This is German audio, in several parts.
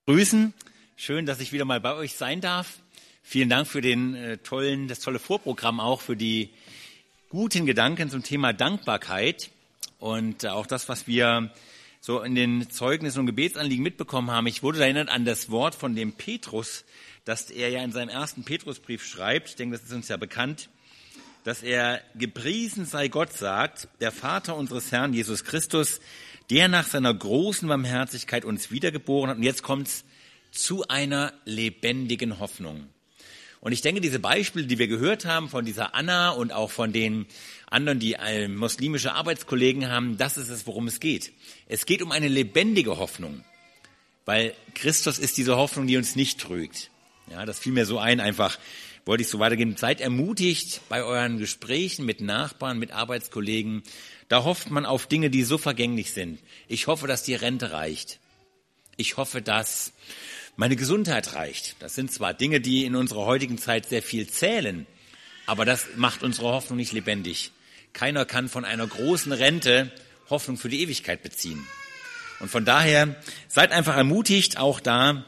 Grüßen. Schön, dass ich wieder mal bei euch sein darf. Vielen Dank für das tolle Vorprogramm auch, für die guten Gedanken zum Thema Dankbarkeit und auch das, was wir so in den Zeugnissen und Gebetsanliegen mitbekommen haben. Ich wurde erinnert an das Wort von dem Petrus, das er ja in seinem ersten Petrusbrief schreibt. Ich denke, das ist uns ja bekannt, dass er: Gepriesen sei Gott, sagt, der Vater unseres Herrn Jesus Christus, der nach seiner großen Barmherzigkeit uns wiedergeboren hat. Und jetzt kommt's: zu einer lebendigen Hoffnung. Und ich denke, diese Beispiele, die wir gehört haben von dieser Anna und auch von den anderen, die muslimische Arbeitskollegen haben, das ist es, worum es geht. Es geht um eine lebendige Hoffnung, weil Christus ist diese Hoffnung, die uns nicht trügt. Ja, das fiel mir so ein, einfach wollte ich so weitergehen. Seid ermutigt bei euren Gesprächen mit Nachbarn, mit Arbeitskollegen. Da hofft man auf Dinge, die so vergänglich sind. Ich hoffe, dass die Rente reicht. Ich hoffe, dass meine Gesundheit reicht. Das sind zwar Dinge, die in unserer heutigen Zeit sehr viel zählen, aber das macht unsere Hoffnung nicht lebendig. Keiner kann von einer großen Rente Hoffnung für die Ewigkeit beziehen. Und von daher seid einfach ermutigt, auch da,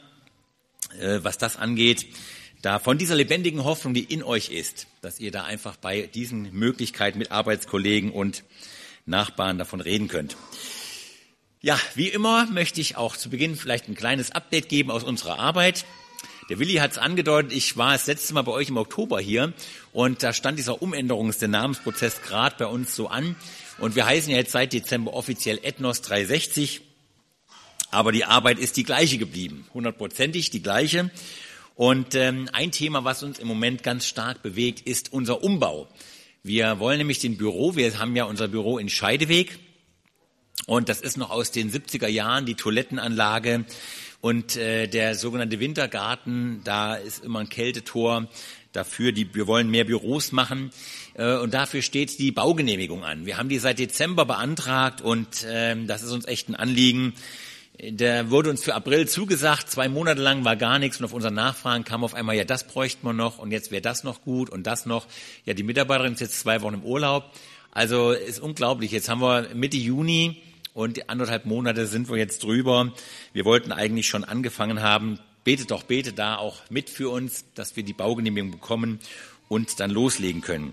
was das angeht, da von dieser lebendigen Hoffnung, die in euch ist, dass ihr da einfach bei diesen Möglichkeiten mit Arbeitskollegen und Nachbarn davon reden könnt. Ja, wie immer möchte ich auch zu Beginn vielleicht ein kleines Update geben aus unserer Arbeit. Der Willi hat es angedeutet, ich war das letzte Mal bei euch im Oktober hier und da stand dieser der Namensprozess gerade bei uns so an. Und wir heißen ja jetzt seit Dezember offiziell Ethnos 360, aber die Arbeit ist die gleiche geblieben, 100%ig die gleiche. Und ein Thema, was uns im Moment ganz stark bewegt, ist unser Umbau. Wir wollen nämlich wir haben ja unser Büro in Scheideweg. Und das ist noch aus den 70er Jahren, die Toilettenanlage und der sogenannte Wintergarten. Da ist immer ein Kältetor dafür. Wir wollen mehr Büros machen und dafür steht die Baugenehmigung an. Wir haben die seit Dezember beantragt und das ist uns echt ein Anliegen. Der wurde uns für April zugesagt, 2 Monate lang war gar nichts und auf unseren Nachfragen kam auf einmal, ja, das bräuchten wir noch und jetzt wäre das noch gut und das noch. Ja, die Mitarbeiterin ist jetzt 2 Wochen im Urlaub. Also ist unglaublich. Jetzt haben wir Mitte Juni und 1,5 Monate sind wir jetzt drüber. Wir wollten eigentlich schon angefangen haben. Betet da auch mit für uns, dass wir die Baugenehmigung bekommen und dann loslegen können.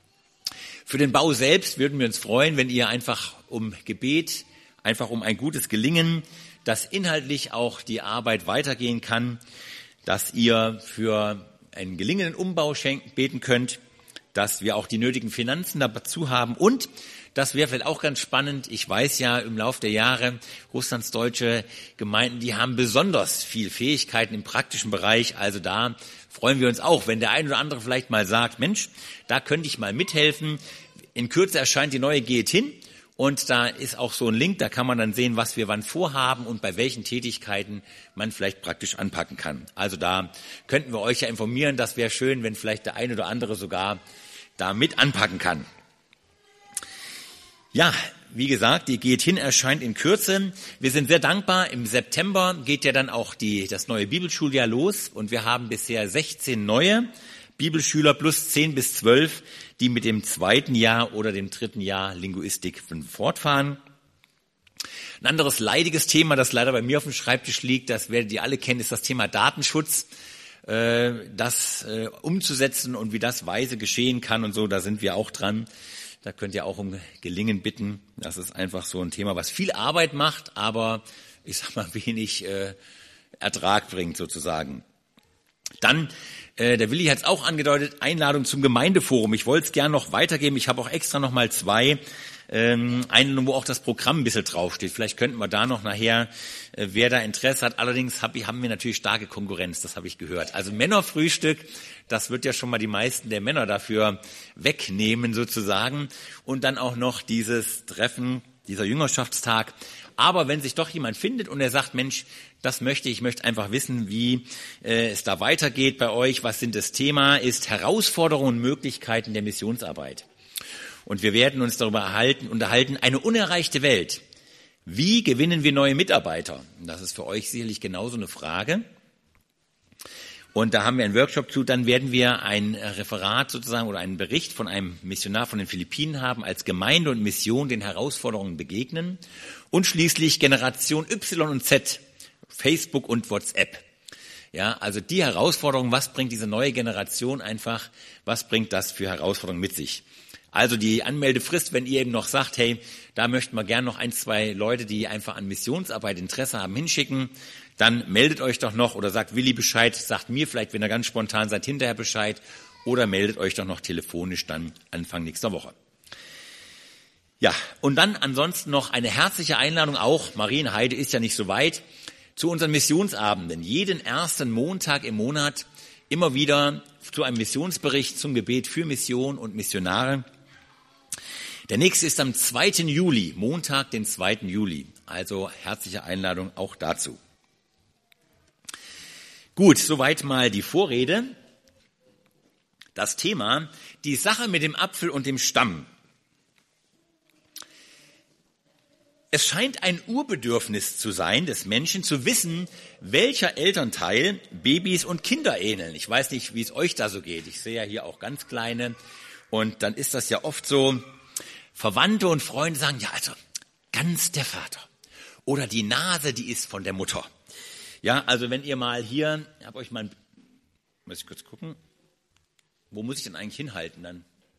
Für den Bau selbst würden wir uns freuen, wenn ihr einfach um Gebet, einfach um ein gutes Gelingen, dass inhaltlich auch die Arbeit weitergehen kann, dass ihr für einen gelingenden Umbau beten könnt, dass wir auch die nötigen Finanzen dazu haben und das wäre vielleicht auch ganz spannend. Ich weiß ja, im Laufe der Jahre, Russlands deutsche Gemeinden, die haben besonders viel Fähigkeiten im praktischen Bereich. Also da freuen wir uns auch, wenn der ein oder andere vielleicht mal sagt, Mensch, da könnte ich mal mithelfen. In Kürze erscheint die neue Geht hin. Und da ist auch so ein Link, da kann man dann sehen, was wir wann vorhaben und bei welchen Tätigkeiten man vielleicht praktisch anpacken kann. Also da könnten wir euch ja informieren. Das wäre schön, wenn vielleicht der eine oder andere sogar da mit anpacken kann. Ja, wie gesagt, die Geht hin erscheint in Kürze. Wir sind sehr dankbar. Im September geht ja dann auch das neue Bibelschuljahr los und wir haben bisher 16 neue Bibelschüler plus 10 bis 12, die mit dem 2. Jahr oder dem 3. Jahr Linguistik fortfahren. Ein anderes leidiges Thema, das leider bei mir auf dem Schreibtisch liegt, das werdet ihr alle kennen, ist das Thema Datenschutz. Das umzusetzen und wie das weise geschehen kann und so, da sind wir auch dran. Da könnt ihr auch um Gelingen bitten. Das ist einfach so ein Thema, was viel Arbeit macht, aber ich sag mal wenig Ertrag bringt sozusagen. Dann, der Willi hat es auch angedeutet, Einladung zum Gemeindeforum. Ich wollte es gerne noch weitergeben. Ich habe auch extra noch mal 2 Einladungen, wo auch das Programm ein bisschen draufsteht. Vielleicht könnten wir da noch nachher, wer da Interesse hat. Allerdings haben wir natürlich starke Konkurrenz, das habe ich gehört. Also Männerfrühstück, das wird ja schon mal die meisten der Männer dafür wegnehmen sozusagen. Und dann auch noch dieses Treffen, dieser Jüngerschaftstag. Aber wenn sich doch jemand findet und er sagt, Mensch, das möchte ich möchte einfach wissen, wie es da weitergeht bei euch, was sind das Thema, ist Herausforderungen und Möglichkeiten der Missionsarbeit. Und wir werden uns darüber unterhalten, eine unerreichte Welt. Wie gewinnen wir neue Mitarbeiter? Das ist für euch sicherlich genauso eine Frage. Und da haben wir einen Workshop zu. Dann werden wir ein Referat sozusagen oder einen Bericht von einem Missionar von den Philippinen haben, als Gemeinde und Mission den Herausforderungen begegnen. Und schließlich Generation Y und Z Facebook und WhatsApp. Ja, also die Herausforderung, was bringt diese neue Generation einfach, was bringt das für Herausforderungen mit sich? Also die Anmeldefrist, wenn ihr eben noch sagt, hey, da möchten wir gerne noch 1, 2 Leute, die einfach an Missionsarbeit Interesse haben, hinschicken, dann meldet euch doch noch oder sagt Willi Bescheid, sagt mir vielleicht, wenn ihr ganz spontan seid, hinterher Bescheid oder meldet euch doch noch telefonisch dann Anfang nächster Woche. Ja, und dann ansonsten noch eine herzliche Einladung auch, Marienheide ist ja nicht so weit, zu unseren Missionsabenden. Jeden ersten Montag im Monat immer wieder zu einem Missionsbericht zum Gebet für Mission und Missionare. Der nächste ist am 2. Juli, Montag, den 2. Juli. Also herzliche Einladung auch dazu. Gut, soweit mal die Vorrede. Das Thema, die Sache mit dem Apfel und dem Stamm. Es scheint ein Urbedürfnis zu sein des Menschen, zu wissen, welcher Elternteil Babys und Kinder ähneln. Ich weiß nicht, wie es euch da so geht. Ich sehe ja hier auch ganz kleine. Und dann ist das ja oft so, Verwandte und Freunde sagen, ja, also ganz der Vater. Oder die Nase, die ist von der Mutter. Ja, also wenn ihr mal hier, muss ich kurz gucken, wo muss ich denn eigentlich hinhalten dann?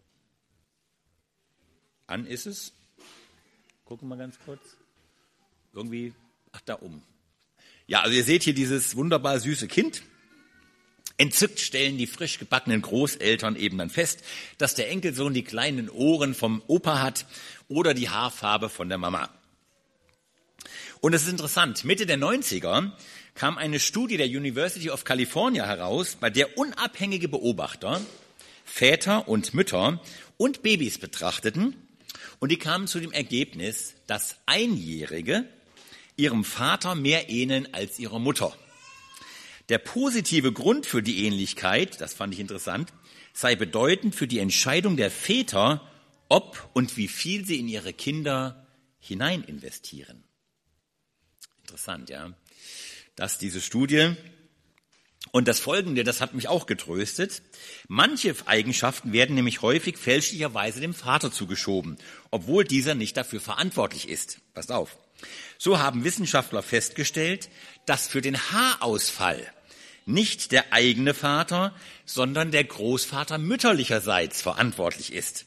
An ist es? Gucken wir mal ganz kurz. Irgendwie, da oben. Ja, also ihr seht hier dieses wunderbar süße Kind. Entzückt stellen die frisch gebackenen Großeltern eben dann fest, dass der Enkelsohn die kleinen Ohren vom Opa hat oder die Haarfarbe von der Mama. Und es ist interessant, Mitte der 90er kam eine Studie der University of California heraus, bei der unabhängige Beobachter Väter und Mütter und Babys betrachteten. Und die kamen zu dem Ergebnis, dass Einjährige ihrem Vater mehr ähneln als ihrer Mutter. Der positive Grund für die Ähnlichkeit, das fand ich interessant, sei bedeutend für die Entscheidung der Väter, ob und wie viel sie in ihre Kinder hinein investieren. Interessant, ja. Das diese Studie. Und das Folgende, das hat mich auch getröstet. Manche Eigenschaften werden nämlich häufig fälschlicherweise dem Vater zugeschoben, obwohl dieser nicht dafür verantwortlich ist. Passt auf. So haben Wissenschaftler festgestellt, dass für den Haarausfall nicht der eigene Vater, sondern der Großvater mütterlicherseits verantwortlich ist.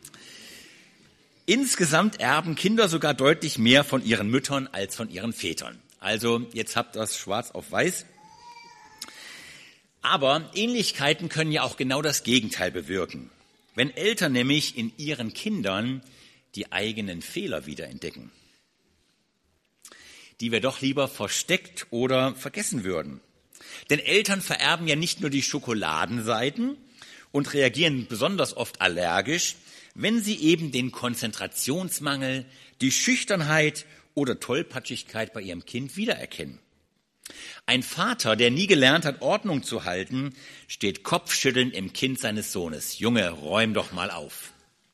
Insgesamt erben Kinder sogar deutlich mehr von ihren Müttern als von ihren Vätern. Also jetzt habt ihr das schwarz auf weiß. Aber Ähnlichkeiten können ja auch genau das Gegenteil bewirken. Wenn Eltern nämlich in ihren Kindern die eigenen Fehler wiederentdecken, die wir doch lieber versteckt oder vergessen würden. Denn Eltern vererben ja nicht nur die Schokoladenseiten und reagieren besonders oft allergisch, wenn sie eben den Konzentrationsmangel, die Schüchternheit oder Tollpatschigkeit bei ihrem Kind wiedererkennen. Ein Vater, der nie gelernt hat, Ordnung zu halten, steht kopfschüttelnd im Kind seines Sohnes. Junge, räum doch mal auf.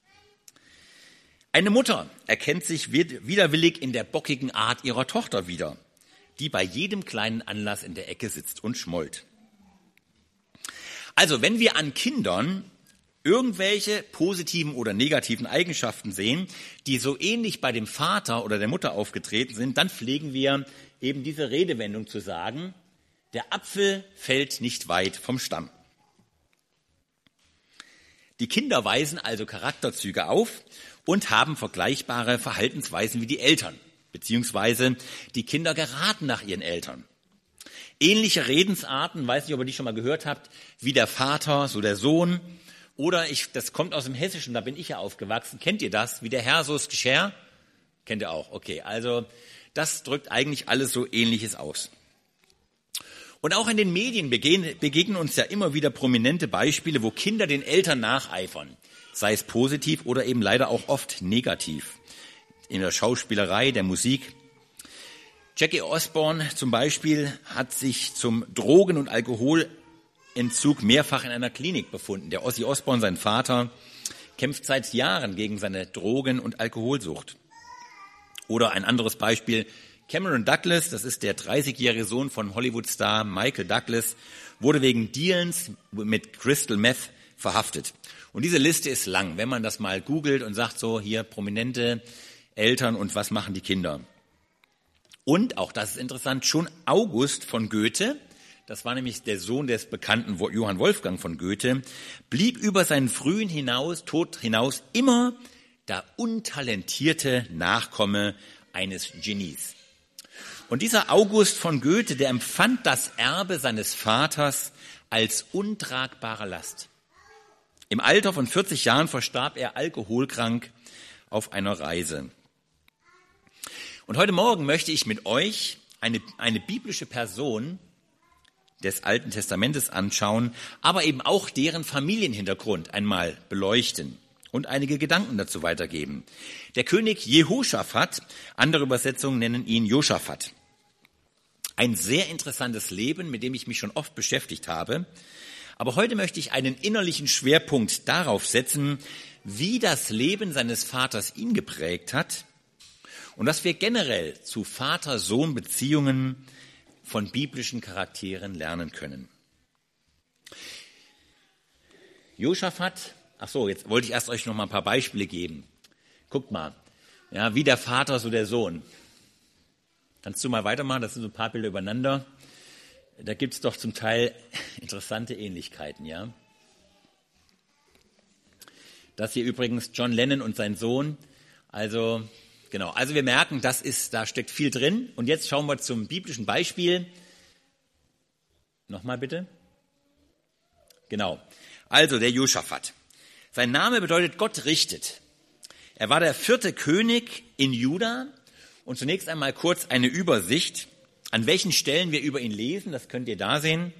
Eine Mutter erkennt sich widerwillig in der bockigen Art ihrer Tochter wieder, die bei jedem kleinen Anlass in der Ecke sitzt und schmollt. Also, wenn wir an Kindern irgendwelche positiven oder negativen Eigenschaften sehen, die so ähnlich bei dem Vater oder der Mutter aufgetreten sind, dann pflegen wir eben diese Redewendung zu sagen, der Apfel fällt nicht weit vom Stamm. Die Kinder weisen also Charakterzüge auf und haben vergleichbare Verhaltensweisen wie die Eltern, beziehungsweise die Kinder geraten nach ihren Eltern. Ähnliche Redensarten, weiß nicht, ob ihr die schon mal gehört habt, wie der Vater, so der Sohn. Oder das kommt aus dem Hessischen, da bin ich ja aufgewachsen. Kennt ihr das? Wie der Herr, so das Geschirr? Kennt ihr auch? Okay, also das drückt eigentlich alles so Ähnliches aus. Und auch in den Medien begegnen uns ja immer wieder prominente Beispiele, wo Kinder den Eltern nacheifern. Sei es positiv oder eben leider auch oft negativ. In der Schauspielerei, der Musik. Jackie Osborne zum Beispiel hat sich zum Drogen- und Alkoholentzug mehrfach in einer Klinik befunden. Der Ozzy Osbourne, sein Vater, kämpft seit Jahren gegen seine Drogen- und Alkoholsucht. Oder ein anderes Beispiel, Cameron Douglas, das ist der 30-jährige Sohn von Hollywood-Star Michael Douglas, wurde wegen Dealens mit Crystal Meth verhaftet. Und diese Liste ist lang, wenn man das mal googelt und sagt so, hier prominente Eltern und was machen die Kinder. Und, auch das ist interessant, schon August von Goethe, das war nämlich der Sohn des bekannten Johann Wolfgang von Goethe, blieb über seinen frühen Tod hinaus immer der untalentierte Nachkomme eines Genies. Und dieser August von Goethe, der empfand das Erbe seines Vaters als untragbare Last. Im Alter von 40 Jahren verstarb er alkoholkrank auf einer Reise. Und heute Morgen möchte ich mit euch eine biblische Person des Alten Testamentes anschauen, aber eben auch deren Familienhintergrund einmal beleuchten und einige Gedanken dazu weitergeben. Der König Jehoschafat, andere Übersetzungen nennen ihn Josaphat. Ein sehr interessantes Leben, mit dem ich mich schon oft beschäftigt habe. Aber heute möchte ich einen innerlichen Schwerpunkt darauf setzen, wie das Leben seines Vaters ihn geprägt hat und was wir generell zu Vater-Sohn-Beziehungen von biblischen Charakteren lernen können. Josaphat, jetzt wollte ich erst euch noch mal ein paar Beispiele geben. Guckt mal, ja, wie der Vater, so der Sohn. Kannst du mal weitermachen? Das sind so ein paar Bilder übereinander. Da gibt es doch zum Teil interessante Ähnlichkeiten, ja. Das hier übrigens John Lennon und sein Sohn. Also wir merken, da steckt viel drin. Und jetzt schauen wir zum biblischen Beispiel. Nochmal bitte. Genau. Also der Josaphat. Sein Name bedeutet Gott richtet. Er war der 4. König in Juda. Und zunächst einmal kurz eine Übersicht, an welchen Stellen wir über ihn lesen. Das könnt ihr da sehen.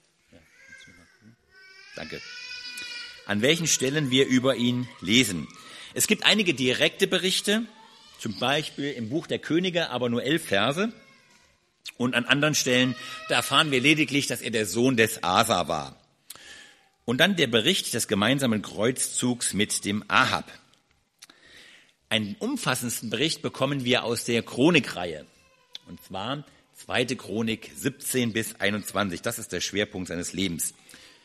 Danke. An welchen Stellen wir über ihn lesen. Es gibt einige direkte Berichte, zum Beispiel im Buch der Könige, aber nur 11 Verse. Und an anderen Stellen, da erfahren wir lediglich, dass er der Sohn des Asa war. Und dann der Bericht des gemeinsamen Kreuzzugs mit dem Ahab. Einen umfassendsten Bericht bekommen wir aus der Chronikreihe. Und zwar 2. Chronik 17 bis 21. Das ist der Schwerpunkt seines Lebens.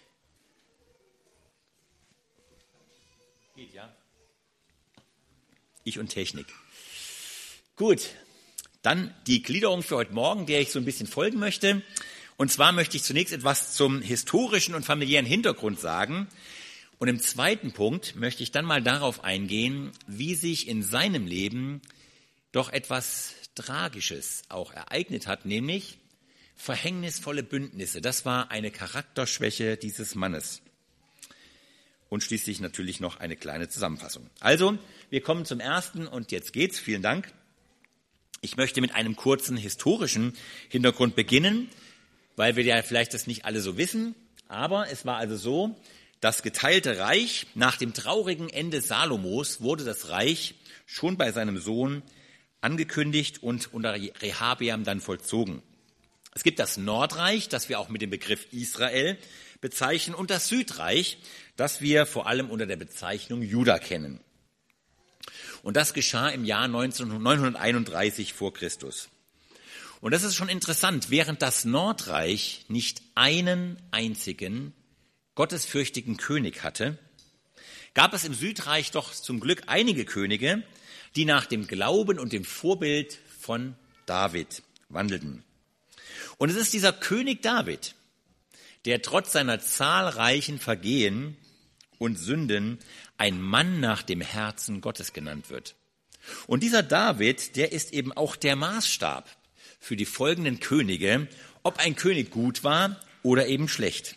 Geht, ja? Ich und Technik. Gut, dann die Gliederung für heute Morgen, der ich so ein bisschen folgen möchte. Und zwar möchte ich zunächst etwas zum historischen und familiären Hintergrund sagen. Und im zweiten Punkt möchte ich dann mal darauf eingehen, wie sich in seinem Leben doch etwas Tragisches auch ereignet hat, nämlich verhängnisvolle Bündnisse. Das war eine Charakterschwäche dieses Mannes. Und schließlich natürlich noch eine kleine Zusammenfassung. Also, wir kommen zum ersten und jetzt geht's. Vielen Dank. Ich möchte mit einem kurzen historischen Hintergrund beginnen, weil wir ja vielleicht das nicht alle so wissen. Aber es war also so, das geteilte Reich, nach dem traurigen Ende Salomos wurde das Reich schon bei seinem Sohn angekündigt und unter Rehabeam dann vollzogen. Es gibt das Nordreich, das wir auch mit dem Begriff Israel bezeichnen, und das Südreich, das wir vor allem unter der Bezeichnung Juda kennen. Und das geschah im Jahr 931 vor Christus. Und das ist schon interessant, während das Nordreich nicht einen einzigen gottesfürchtigen König hatte, gab es im Südreich doch zum Glück einige Könige, die nach dem Glauben und dem Vorbild von David wandelten. Und es ist dieser König David, der trotz seiner zahlreichen Vergehen und Sünden ein Mann nach dem Herzen Gottes genannt wird. Und dieser David, der ist eben auch der Maßstab für die folgenden Könige, ob ein König gut war oder eben schlecht.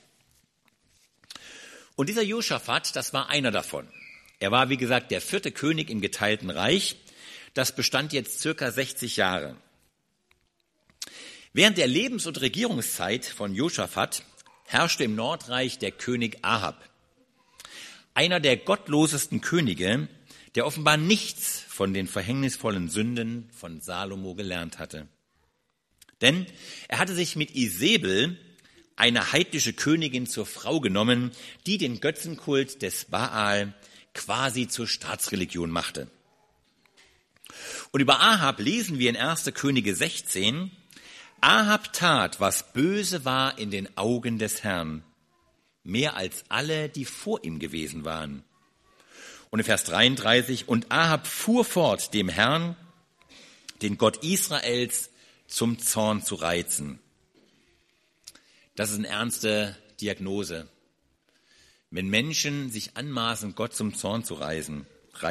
Und dieser Josaphat, das war einer davon. Er war, wie gesagt, der 4. König im geteilten Reich. Das bestand jetzt circa 60 Jahre. Während der Lebens- und Regierungszeit von Josaphat herrschte im Nordreich der König Ahab. Einer der gottlosesten Könige, der offenbar nichts von den verhängnisvollen Sünden von Salomo gelernt hatte. Denn er hatte sich mit Isebel, eine heidnische Königin, zur Frau genommen, die den Götzenkult des Baal quasi zur Staatsreligion machte. Und über Ahab lesen wir in 1. Könige 16, Ahab tat, was böse war in den Augen des Herrn, mehr als alle, die vor ihm gewesen waren. Und in Vers 33, und Ahab fuhr fort, dem Herrn, den Gott Israels, zum Zorn zu reizen. Das ist eine ernste Diagnose. Wenn Menschen sich anmaßen, Gott zum Zorn zu reizen.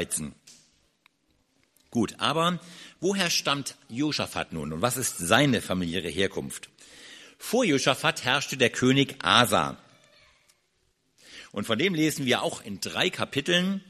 Gut, aber woher stammt Josaphat nun und was ist seine familiäre Herkunft? Vor Josaphat herrschte der König Asa. Und von dem lesen wir auch in 3 Kapiteln.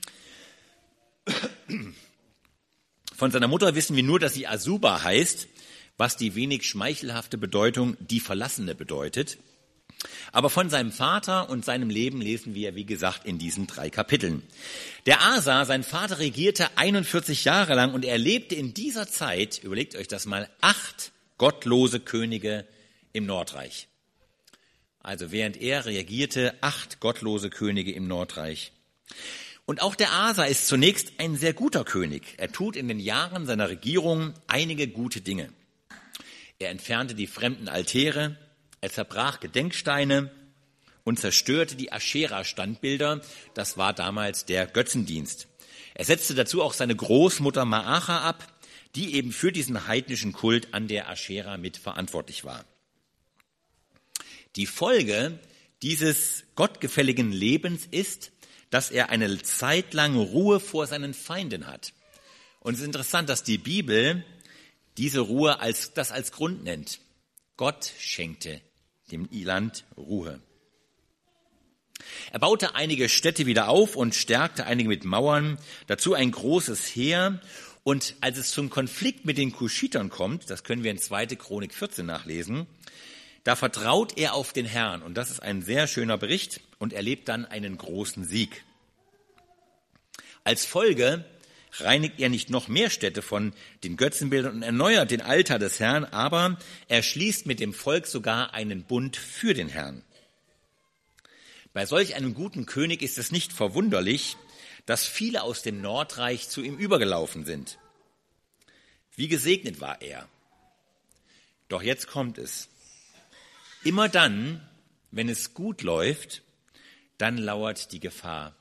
Von seiner Mutter wissen wir nur, dass sie Asuba heißt, was die wenig schmeichelhafte Bedeutung die Verlassene bedeutet. Aber von seinem Vater und seinem Leben lesen wir, wie gesagt, in diesen 3 Kapiteln. Der Asa, sein Vater, regierte 41 Jahre lang und er lebte in dieser Zeit, überlegt euch das mal, 8 gottlose Könige im Nordreich. Also während er regierte, 8 gottlose Könige im Nordreich. Und auch der Asa ist zunächst ein sehr guter König. Er tut in den Jahren seiner Regierung einige gute Dinge. Er entfernte die fremden Altäre, er zerbrach Gedenksteine und zerstörte die Aschera-Standbilder. Das war damals der Götzendienst. Er setzte dazu auch seine Großmutter Maacha ab, die eben für diesen heidnischen Kult an der Aschera mitverantwortlich war. Die Folge dieses gottgefälligen Lebens ist, dass er eine Zeit lang Ruhe vor seinen Feinden hat. Und es ist interessant, dass die Bibel diese Ruhe als Grund nennt. Gott schenkte dem Land Ruhe. Er baute einige Städte wieder auf und stärkte einige mit Mauern, dazu ein großes Heer. Und als es zum Konflikt mit den Kuschitern kommt, das können wir in 2. Chronik 14 nachlesen, da vertraut er auf den Herrn. Und das ist ein sehr schöner Bericht und erlebt dann einen großen Sieg. Als Folge reinigt er nicht noch mehr Städte von den Götzenbildern und erneuert den Altar des Herrn, aber er schließt mit dem Volk sogar einen Bund für den Herrn. Bei solch einem guten König ist es nicht verwunderlich, dass viele aus dem Nordreich zu ihm übergelaufen sind. Wie gesegnet war er. Doch jetzt kommt es. Immer dann, wenn es gut läuft, dann lauert die Gefahr.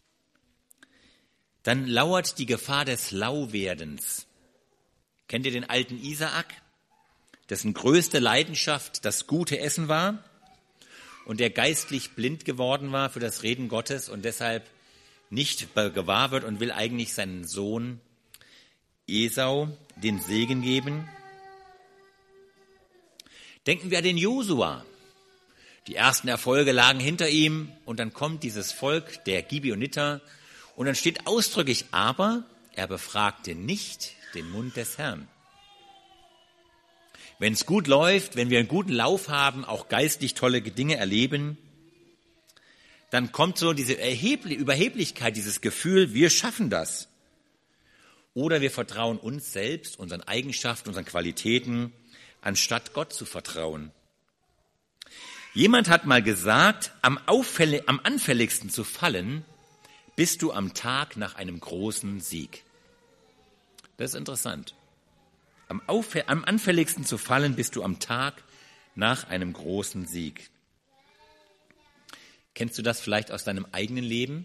Dann lauert die Gefahr des Lauwerdens. Kennt ihr den alten Isaak, dessen größte Leidenschaft das gute Essen war und der geistlich blind geworden war für das Reden Gottes und deshalb nicht gewahr wird und will eigentlich seinen Sohn Esau den Segen geben? Denken wir an den Josua. Die ersten Erfolge lagen hinter ihm und dann kommt dieses Volk der Gibeoniter und dann steht ausdrücklich, aber er befragte nicht den Mund des Herrn. Wenn es gut läuft, wenn wir einen guten Lauf haben, auch geistlich tolle Dinge erleben, dann kommt so diese Überheblichkeit, dieses Gefühl, wir schaffen das. Oder wir vertrauen uns selbst, unseren Eigenschaften, unseren Qualitäten, anstatt Gott zu vertrauen. Jemand hat mal gesagt, am anfälligsten zu fallen, bist du am Tag nach einem großen Sieg. Das ist interessant. Am anfälligsten zu fallen bist du am Tag nach einem großen Sieg. Kennst du das vielleicht aus deinem eigenen Leben?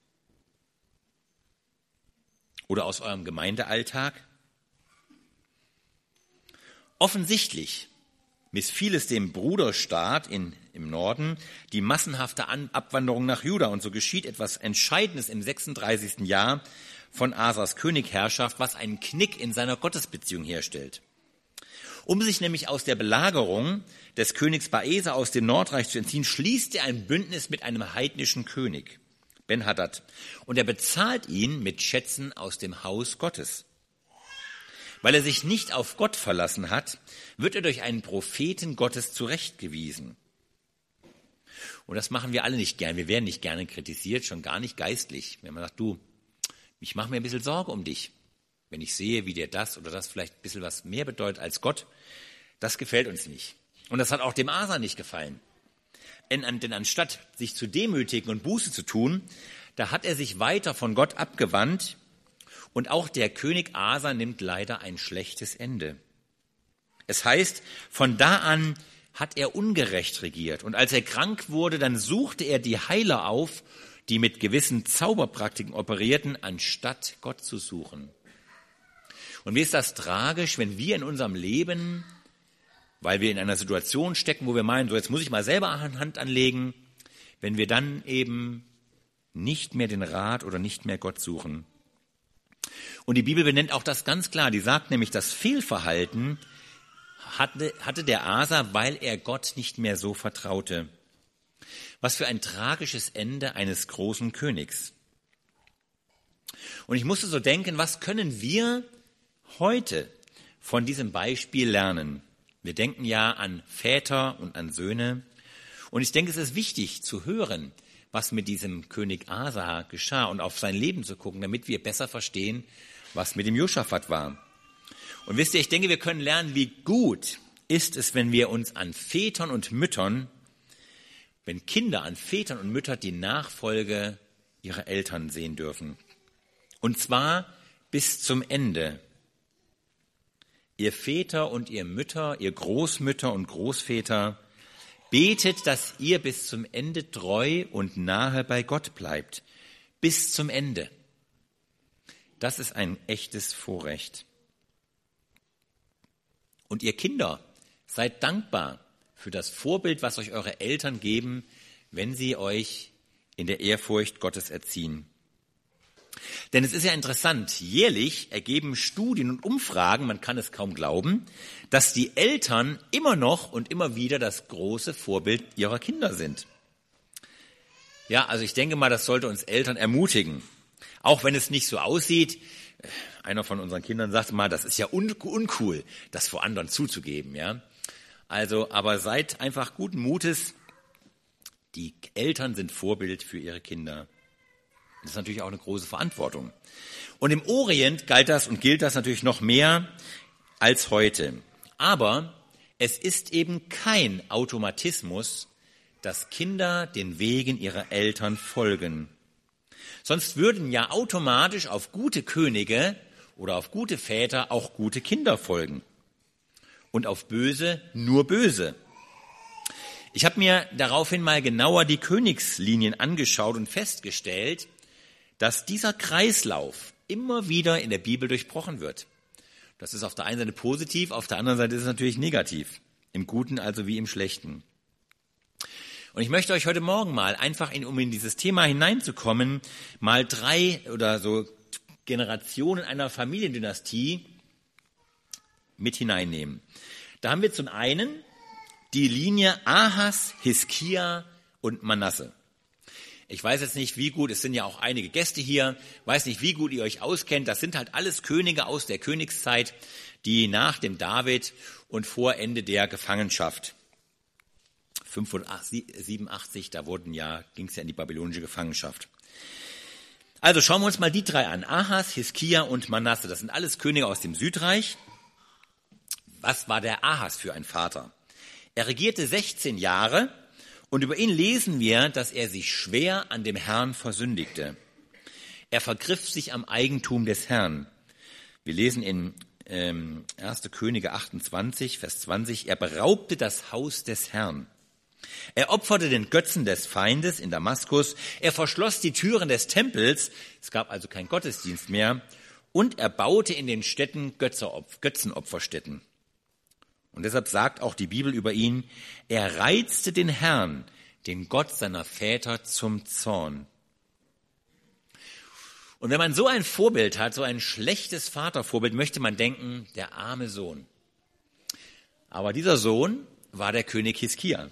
Oder aus eurem Gemeindealltag? Offensichtlich missfiel es dem Bruderstaat im Norden die massenhafte Abwanderung nach Juda. Und so geschieht etwas Entscheidendes im 36. Jahr von Asas Königherrschaft, was einen Knick in seiner Gottesbeziehung herstellt. Um sich nämlich aus der Belagerung des Königs Baesa aus dem Nordreich zu entziehen, schließt er ein Bündnis mit einem heidnischen König, Ben-Hadad. Und er bezahlt ihn mit Schätzen aus dem Haus Gottes. Weil er sich nicht auf Gott verlassen hat, wird er durch einen Propheten Gottes zurechtgewiesen. Und das machen wir alle nicht gern. Wir werden nicht gerne kritisiert, schon gar nicht geistlich. Wenn man sagt, du, ich mache mir ein bisschen Sorge um dich. Wenn ich sehe, wie dir das oder das vielleicht ein bisschen was mehr bedeutet als Gott, das gefällt uns nicht. Und das hat auch dem Asa nicht gefallen. Denn anstatt sich zu demütigen und Buße zu tun, da hat er sich weiter von Gott abgewandt. Und auch der König Asa nimmt leider ein schlechtes Ende. Es heißt, von da an hat er ungerecht regiert. Und als er krank wurde, dann suchte er die Heiler auf, die mit gewissen Zauberpraktiken operierten, anstatt Gott zu suchen. Und wie ist das tragisch, wenn wir in unserem Leben weil wir in einer Situation stecken, wo wir meinen, so jetzt muss ich mal selber Hand anlegen, wenn wir dann eben nicht mehr den Rat oder nicht mehr Gott suchen. Und die Bibel benennt auch das ganz klar. Die sagt nämlich, das Fehlverhalten hatte der Asa, weil er Gott nicht mehr so vertraute. Was für ein tragisches Ende eines großen Königs. Und ich musste so denken, was können wir heute von diesem Beispiel lernen? Wir denken ja an Väter und an Söhne. Und ich denke, es ist wichtig zu hören, was mit diesem König Asa geschah und auf sein Leben zu gucken, damit wir besser verstehen, was mit dem Josaphat war. Und wisst ihr, ich denke, wir können lernen, wie gut ist es, wenn wir uns an Vätern und Müttern, wenn Kinder an Vätern und Müttern die Nachfolge ihrer Eltern sehen dürfen. Und zwar bis zum Ende. Ihr Väter und ihr Mütter, ihr Großmütter und Großväter, betet, dass ihr bis zum Ende treu und nahe bei Gott bleibt. Bis zum Ende. Das ist ein echtes Vorrecht. Und ihr Kinder, seid dankbar für das Vorbild, was euch eure Eltern geben, wenn sie euch in der Ehrfurcht Gottes erziehen. Denn es ist ja interessant, jährlich ergeben Studien und Umfragen, man kann es kaum glauben, dass die Eltern immer noch und immer wieder das große Vorbild ihrer Kinder sind. Ja, also ich denke mal, das sollte uns Eltern ermutigen. Auch wenn es nicht so aussieht. Einer von unseren Kindern sagte mal, das ist ja uncool, das vor anderen zuzugeben, ja. Also, aber seid einfach guten Mutes. Die Eltern sind Vorbild für ihre Kinder. Das ist natürlich auch eine große Verantwortung. Und im Orient galt das und gilt das natürlich noch mehr als heute. Aber es ist eben kein Automatismus, dass Kinder den Wegen ihrer Eltern folgen. Sonst würden ja automatisch auf gute Könige oder auf gute Väter auch gute Kinder folgen. Und auf böse nur böse. Ich habe mir daraufhin mal genauer die Königslinien angeschaut und festgestellt, dass dieser Kreislauf immer wieder in der Bibel durchbrochen wird. Das ist auf der einen Seite positiv, auf der anderen Seite ist es natürlich negativ. Im Guten also wie im Schlechten. Und ich möchte euch heute Morgen mal einfach, um in dieses Thema hineinzukommen, mal 3 oder so Generationen einer Familiendynastie mit hineinnehmen. Da haben wir zum einen die Linie Ahas, Hiskia und Manasse. Ich weiß jetzt nicht, wie gut, es sind ja auch einige Gäste hier, weiß nicht, wie gut ihr euch auskennt. Das sind halt alles Könige aus der Königszeit, die nach dem David und vor Ende der Gefangenschaft 587, da ging es ja in die babylonische Gefangenschaft. Also schauen wir uns mal die 3 an. Ahas, Hiskia und Manasse. Das sind alles Könige aus dem Südreich. Was war der Ahas für ein Vater? Er regierte 16 Jahre und über ihn lesen wir, dass er sich schwer an dem Herrn versündigte. Er vergriff sich am Eigentum des Herrn. Wir lesen in 1. Könige 28, Vers 20, er beraubte das Haus des Herrn. Er opferte den Götzen des Feindes in Damaskus, er verschloss die Türen des Tempels, es gab also keinen Gottesdienst mehr, und er baute in den Städten Götzenopferstätten. Und deshalb sagt auch die Bibel über ihn, er reizte den Herrn, den Gott seiner Väter, zum Zorn. Und wenn man so ein Vorbild hat, so ein schlechtes Vatervorbild, möchte man denken, der arme Sohn. Aber dieser Sohn war der König Hiskia.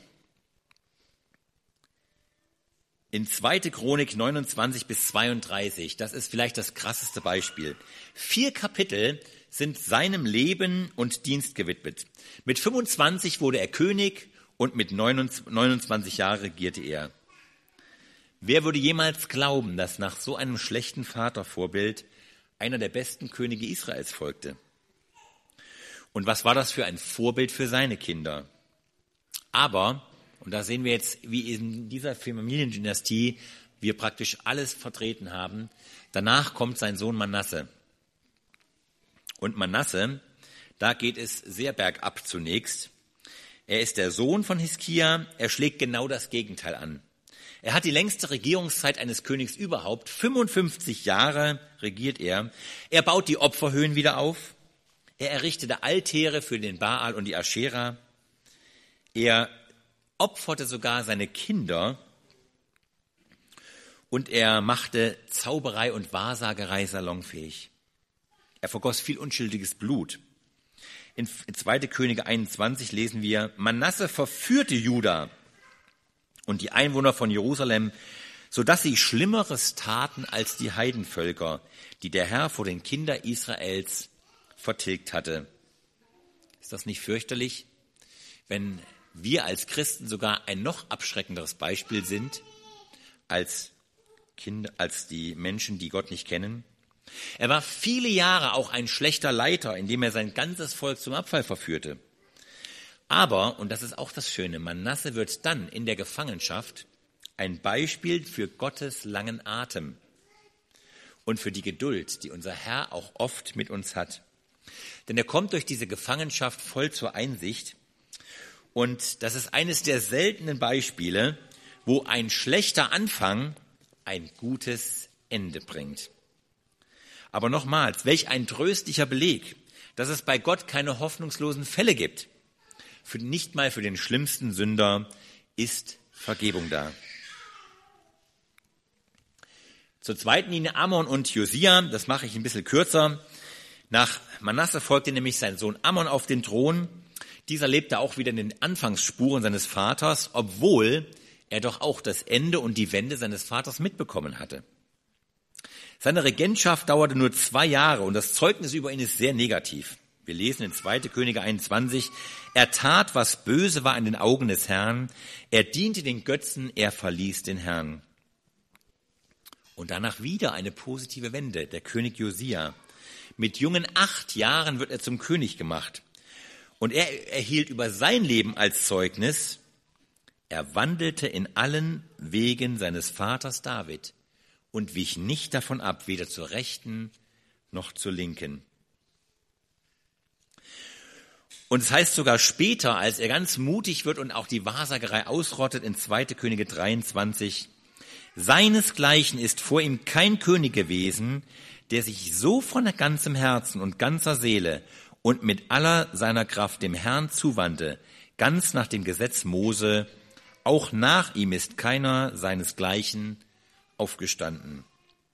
In 2. Chronik 29 bis 32, das ist vielleicht das krasseste Beispiel. 4 Kapitel sind seinem Leben und Dienst gewidmet. Mit 25 wurde er König und mit 29 Jahren regierte er. Wer würde jemals glauben, dass nach so einem schlechten Vatervorbild einer der besten Könige Israels folgte? Und was war das für ein Vorbild für seine Kinder? Aber, und da sehen wir jetzt, wie in dieser Familiendynastie wir praktisch alles vertreten haben, danach kommt sein Sohn Manasse. Und Manasse, da geht es sehr bergab zunächst. Er ist der Sohn von Hiskia, er schlägt genau das Gegenteil an. Er hat die längste Regierungszeit eines Königs überhaupt, 55 Jahre regiert er. Er baut die Opferhöhen wieder auf, er errichtete Altäre für den Baal und die Aschera. Er opferte sogar seine Kinder und er machte Zauberei und Wahrsagerei salonfähig. Er vergoss viel unschuldiges Blut. In 2. Könige 21 lesen wir, Manasse verführte Juda und die Einwohner von Jerusalem, sodass sie Schlimmeres taten als die Heidenvölker, die der Herr vor den Kindern Israels vertilgt hatte. Ist das nicht fürchterlich, wenn wir als Christen sogar ein noch abschreckenderes Beispiel sind als die Menschen, die Gott nicht kennen? Er war viele Jahre auch ein schlechter Leiter, indem er sein ganzes Volk zum Abfall verführte. Aber, und das ist auch das Schöne, Manasse wird dann in der Gefangenschaft ein Beispiel für Gottes langen Atem und für die Geduld, die unser Herr auch oft mit uns hat. Denn er kommt durch diese Gefangenschaft voll zur Einsicht. Und das ist eines der seltenen Beispiele, wo ein schlechter Anfang ein gutes Ende bringt. Aber nochmals, welch ein tröstlicher Beleg, dass es bei Gott keine hoffnungslosen Fälle gibt. Nicht mal für den schlimmsten Sünder ist Vergebung da. Zur zweiten Linie Ammon und Josia, das mache ich ein bisschen kürzer. Nach Manasse folgte nämlich sein Sohn Ammon auf den Thron. Dieser lebte auch wieder in den Anfangsspuren seines Vaters, obwohl er doch auch das Ende und die Wende seines Vaters mitbekommen hatte. Seine Regentschaft dauerte nur 2 Jahre und das Zeugnis über ihn ist sehr negativ. Wir lesen in 2. Könige 21, er tat, was böse war in den Augen des Herrn, er diente den Götzen, er verließ den Herrn. Und danach wieder eine positive Wende, der König Josia. Mit jungen 8 Jahren wird er zum König gemacht. Und er erhielt über sein Leben als Zeugnis, er wandelte in allen Wegen seines Vaters David und wich nicht davon ab, weder zur Rechten noch zur Linken. Und es heißt sogar später, als er ganz mutig wird und auch die Wahrsagerei ausrottet in 2. Könige 23, seinesgleichen ist vor ihm kein König gewesen, der sich so von ganzem Herzen und ganzer Seele und mit aller seiner Kraft dem Herrn zuwandte, ganz nach dem Gesetz Mose, auch nach ihm ist keiner seinesgleichen aufgestanden.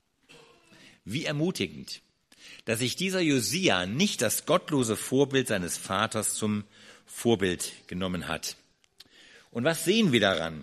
Wie ermutigend, dass sich dieser Josia nicht das gottlose Vorbild seines Vaters zum Vorbild genommen hat. Und was sehen wir daran?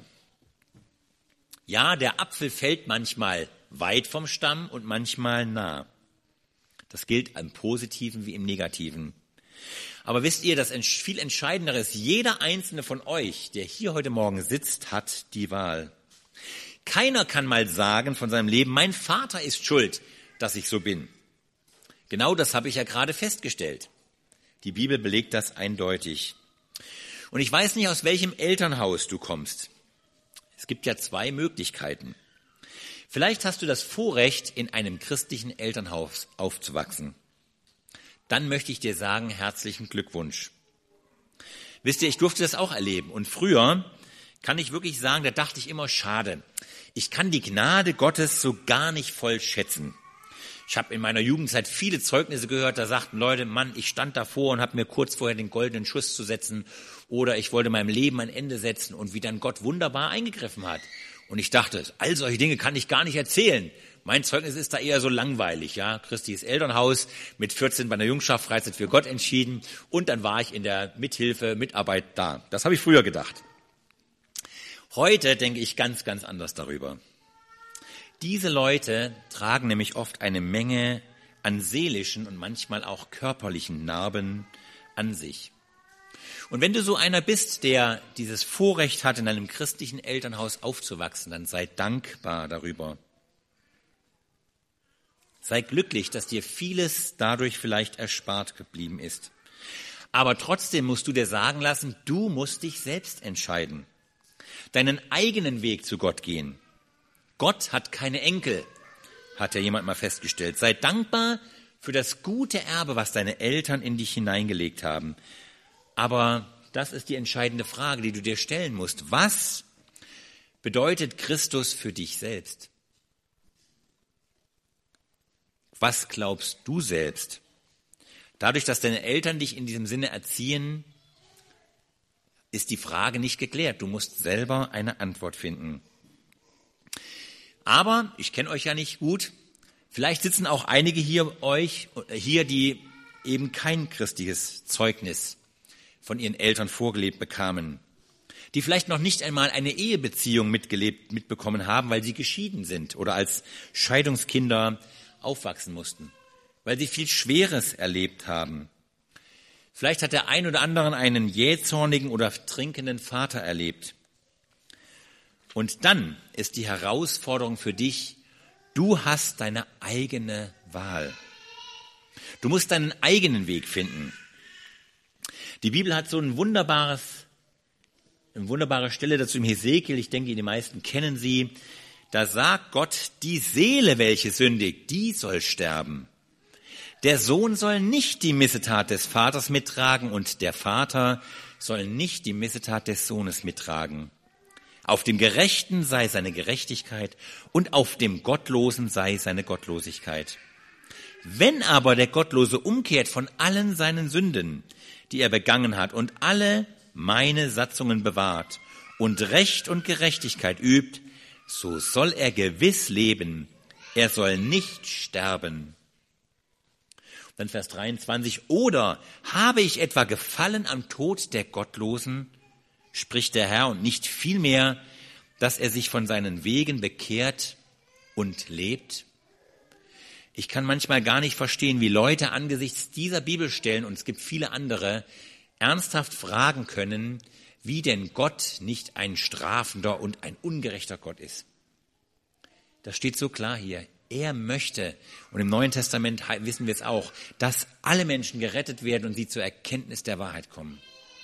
Ja, der Apfel fällt manchmal weit vom Stamm und manchmal nah. Das gilt im Positiven wie im Negativen. Aber wisst ihr, das viel Entscheidendere ist, jeder einzelne von euch, der hier heute Morgen sitzt, hat die Wahl. Keiner kann mal sagen von seinem Leben, mein Vater ist schuld, dass ich so bin. Genau das habe ich ja gerade festgestellt. Die Bibel belegt das eindeutig. Und ich weiß nicht, aus welchem Elternhaus du kommst. Es gibt ja 2 Möglichkeiten. Vielleicht hast du das Vorrecht, in einem christlichen Elternhaus aufzuwachsen. Dann möchte ich dir sagen, herzlichen Glückwunsch. Wisst ihr, ich durfte das auch erleben. Und früher kann ich wirklich sagen, da dachte ich immer, schade. Ich kann die Gnade Gottes so gar nicht voll schätzen. Ich habe in meiner Jugendzeit viele Zeugnisse gehört, da sagten Leute, Mann, ich stand davor und habe mir kurz vorher den goldenen Schuss zu setzen oder ich wollte meinem Leben ein Ende setzen und wie dann Gott wunderbar eingegriffen hat. Und ich dachte, all solche Dinge kann ich gar nicht erzählen. Mein Zeugnis ist da eher so langweilig, ja. Christis Elternhaus, mit 14 bei einer Jungschaftsfreizeit für Gott entschieden und dann war ich in der Mitarbeit da. Das habe ich früher gedacht. Heute denke ich ganz, ganz anders darüber. Diese Leute tragen nämlich oft eine Menge an seelischen und manchmal auch körperlichen Narben an sich. Und wenn du so einer bist, der dieses Vorrecht hat, in einem christlichen Elternhaus aufzuwachsen, dann sei dankbar darüber. Sei glücklich, dass dir vieles dadurch vielleicht erspart geblieben ist. Aber trotzdem musst du dir sagen lassen, du musst dich selbst entscheiden. Deinen eigenen Weg zu Gott gehen. Gott hat keine Enkel, hat ja jemand mal festgestellt. Sei dankbar für das gute Erbe, was deine Eltern in dich hineingelegt haben. Aber das ist die entscheidende Frage, die du dir stellen musst. Was bedeutet Christus für dich selbst? Was glaubst du selbst? Dadurch, dass deine Eltern dich in diesem Sinne erziehen, ist die Frage nicht geklärt. Du musst selber eine Antwort finden. Aber ich kenne euch ja nicht gut. Vielleicht sitzen auch einige hier, die eben kein christliches Zeugnis von ihren Eltern vorgelebt bekamen, die vielleicht noch nicht einmal eine Ehebeziehung mitbekommen haben, weil sie geschieden sind oder als Scheidungskinder aufwachsen mussten, weil sie viel Schweres erlebt haben. Vielleicht hat der ein oder andere einen jähzornigen oder trinkenden Vater erlebt. Und dann ist die Herausforderung für dich, du hast deine eigene Wahl. Du musst deinen eigenen Weg finden. Die Bibel hat so eine wunderbare Stelle dazu im Hesekiel, ich denke, die meisten kennen sie. Da sagt Gott, die Seele, welche sündigt, die soll sterben. Der Sohn soll nicht die Missetat des Vaters mittragen und der Vater soll nicht die Missetat des Sohnes mittragen. Auf dem Gerechten sei seine Gerechtigkeit und auf dem Gottlosen sei seine Gottlosigkeit. Wenn aber der Gottlose umkehrt von allen seinen Sünden, die er begangen hat, und alle meine Satzungen bewahrt und Recht und Gerechtigkeit übt, so soll er gewiss leben, er soll nicht sterben. Dann Vers 23, oder habe ich etwa gefallen am Tod der Gottlosen, spricht der Herr, und nicht vielmehr, dass er sich von seinen Wegen bekehrt und lebt? Ich kann manchmal gar nicht verstehen, wie Leute angesichts dieser Bibelstellen, und es gibt viele andere, ernsthaft fragen können, wie denn Gott nicht ein strafender und ein ungerechter Gott ist. Das steht so klar hier. Er möchte, und im Neuen Testament wissen wir es auch, dass alle Menschen gerettet werden und sie zur Erkenntnis der Wahrheit kommen.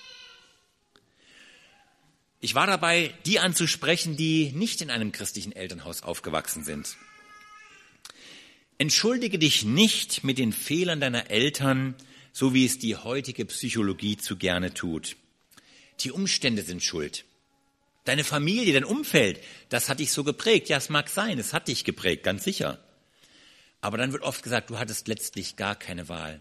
Ich war dabei, die anzusprechen, die nicht in einem christlichen Elternhaus aufgewachsen sind. Entschuldige dich nicht mit den Fehlern deiner Eltern, so wie es die heutige Psychologie zu gerne tut. Die Umstände sind schuld. Deine Familie, dein Umfeld, das hat dich so geprägt. Ja, es mag sein, es hat dich geprägt, ganz sicher. Aber dann wird oft gesagt, du hattest letztlich gar keine Wahl.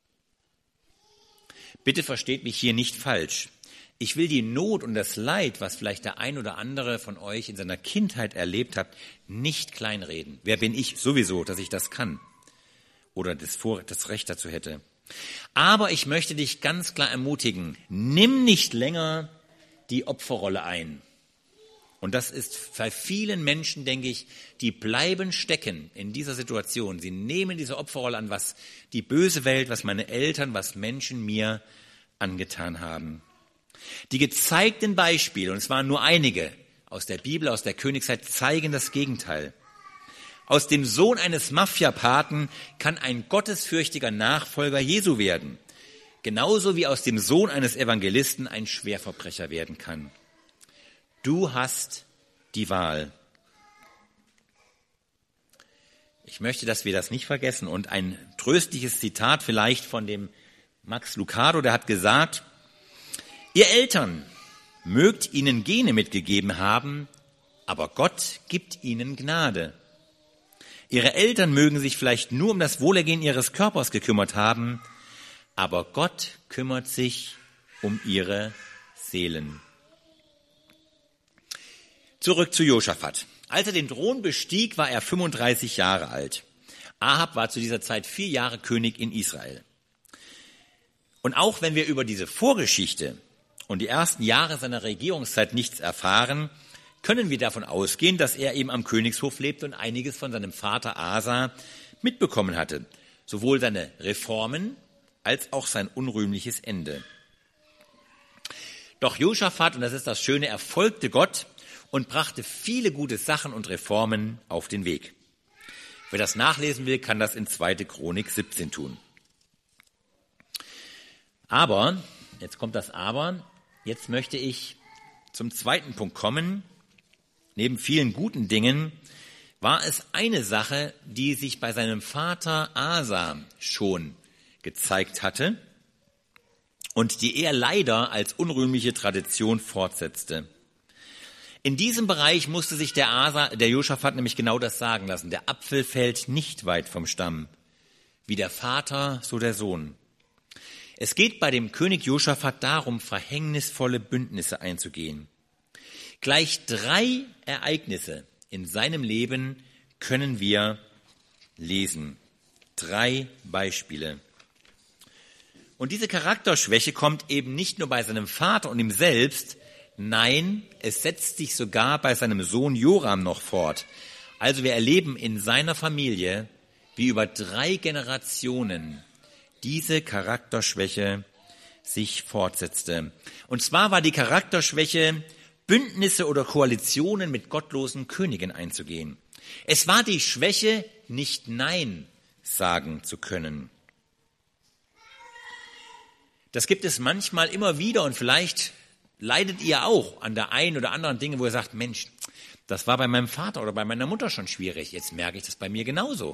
Bitte versteht mich hier nicht falsch. Ich will die Not und das Leid, was vielleicht der ein oder andere von euch in seiner Kindheit erlebt hat, nicht kleinreden. Wer bin ich sowieso, dass ich das kann oder das Recht dazu hätte? Aber ich möchte dich ganz klar ermutigen, nimm nicht länger die Opferrolle ein. Und das ist bei vielen Menschen, denke ich, die bleiben stecken in dieser Situation. Sie nehmen diese Opferrolle an, was die böse Welt, was meine Eltern, was Menschen mir angetan haben. Die gezeigten Beispiele, und es waren nur einige aus der Bibel, aus der Königszeit, zeigen das Gegenteil. Aus dem Sohn eines Mafiapaten kann ein gottesfürchtiger Nachfolger Jesu werden. Genauso wie aus dem Sohn eines Evangelisten ein Schwerverbrecher werden kann. Du hast die Wahl. Ich möchte, dass wir das nicht vergessen. Und ein tröstliches Zitat vielleicht von dem Max Lucado, der hat gesagt, ihr Eltern mögt ihnen Gene mitgegeben haben, aber Gott gibt ihnen Gnade. Ihre Eltern mögen sich vielleicht nur um das Wohlergehen ihres Körpers gekümmert haben, aber Gott kümmert sich um ihre Seelen. Zurück zu Josaphat. Als er den Thron bestieg, war er 35 Jahre alt. Ahab war zu dieser Zeit 4 Jahre König in Israel. Und auch wenn wir über diese Vorgeschichte und die ersten Jahre seiner Regierungszeit nichts erfahren, können wir davon ausgehen, dass er eben am Königshof lebte und einiges von seinem Vater Asa mitbekommen hatte. Sowohl seine Reformen als auch sein unrühmliches Ende. Doch Josaphat, und das ist das Schöne, er folgte Gott und brachte viele gute Sachen und Reformen auf den Weg. Wer das nachlesen will, kann das in 2. Chronik 17 tun. Aber, jetzt kommt das Aber, jetzt möchte ich zum zweiten Punkt kommen. Neben vielen guten Dingen war es eine Sache, die sich bei seinem Vater Asa schon gezeigt hatte und die er leider als unrühmliche Tradition fortsetzte. In diesem Bereich musste sich der Josaphat nämlich genau das sagen lassen. Der Apfel fällt nicht weit vom Stamm. Wie der Vater, so der Sohn. Es geht bei dem König Josaphat darum, verhängnisvolle Bündnisse einzugehen. Gleich 3 Ereignisse in seinem Leben können wir lesen. 3 Beispiele. Und diese Charakterschwäche kommt eben nicht nur bei seinem Vater und ihm selbst, nein, es setzt sich sogar bei seinem Sohn Joram noch fort. Also wir erleben in seiner Familie, wie über 3 Generationen diese Charakterschwäche sich fortsetzte. Und zwar war die Charakterschwäche, Bündnisse oder Koalitionen mit gottlosen Königen einzugehen. Es war die Schwäche, nicht Nein sagen zu können. Das gibt es manchmal immer wieder und vielleicht leidet ihr auch an der einen oder anderen Dinge, wo ihr sagt, Mensch, das war bei meinem Vater oder bei meiner Mutter schon schwierig, jetzt merke ich das bei mir genauso.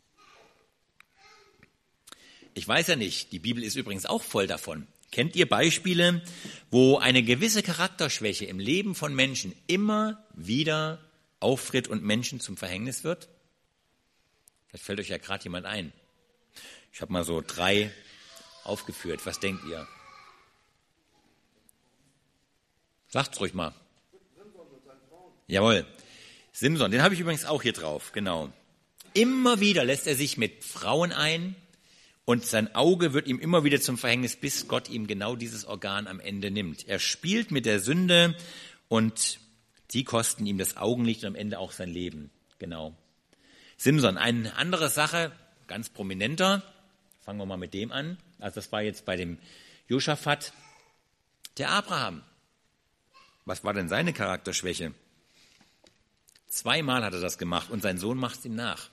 Ich weiß ja nicht, die Bibel ist übrigens auch voll davon. Kennt ihr Beispiele, wo eine gewisse Charakterschwäche im Leben von Menschen immer wieder auftritt und Menschen zum Verhängnis wird? Vielleicht fällt euch ja gerade jemand ein. Ich habe mal so 3 aufgeführt. Was denkt ihr? Sagt's ruhig mal. Jawohl. Simson, den habe ich übrigens auch hier drauf, genau. Immer wieder lässt er sich mit Frauen ein und sein Auge wird ihm immer wieder zum Verhängnis, bis Gott ihm genau dieses Organ am Ende nimmt. Er spielt mit der Sünde und die kosten ihm das Augenlicht und am Ende auch sein Leben. Genau. Simson, eine andere Sache, ganz prominenter, fangen wir mal mit dem an. Also das war jetzt bei dem Josaphat, der Abraham. Was war denn seine Charakterschwäche? 2-mal hat er das gemacht und sein Sohn macht es ihm nach.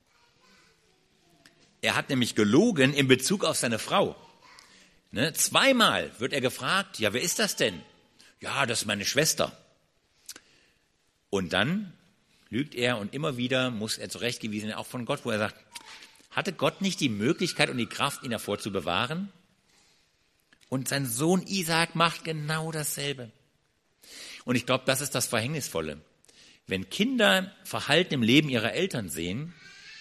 Er hat nämlich gelogen in Bezug auf seine Frau. 2-mal wird er gefragt, ja, wer ist das denn? Ja, das ist meine Schwester. Und dann lügt er und immer wieder muss er zurechtgewiesen werden, auch von Gott, wo er sagt, hatte Gott nicht die Möglichkeit und die Kraft, ihn davor zu bewahren? Und sein Sohn Isaak macht genau dasselbe. Und ich glaube, das ist das Verhängnisvolle. Wenn Kinder Verhalten im Leben ihrer Eltern sehen,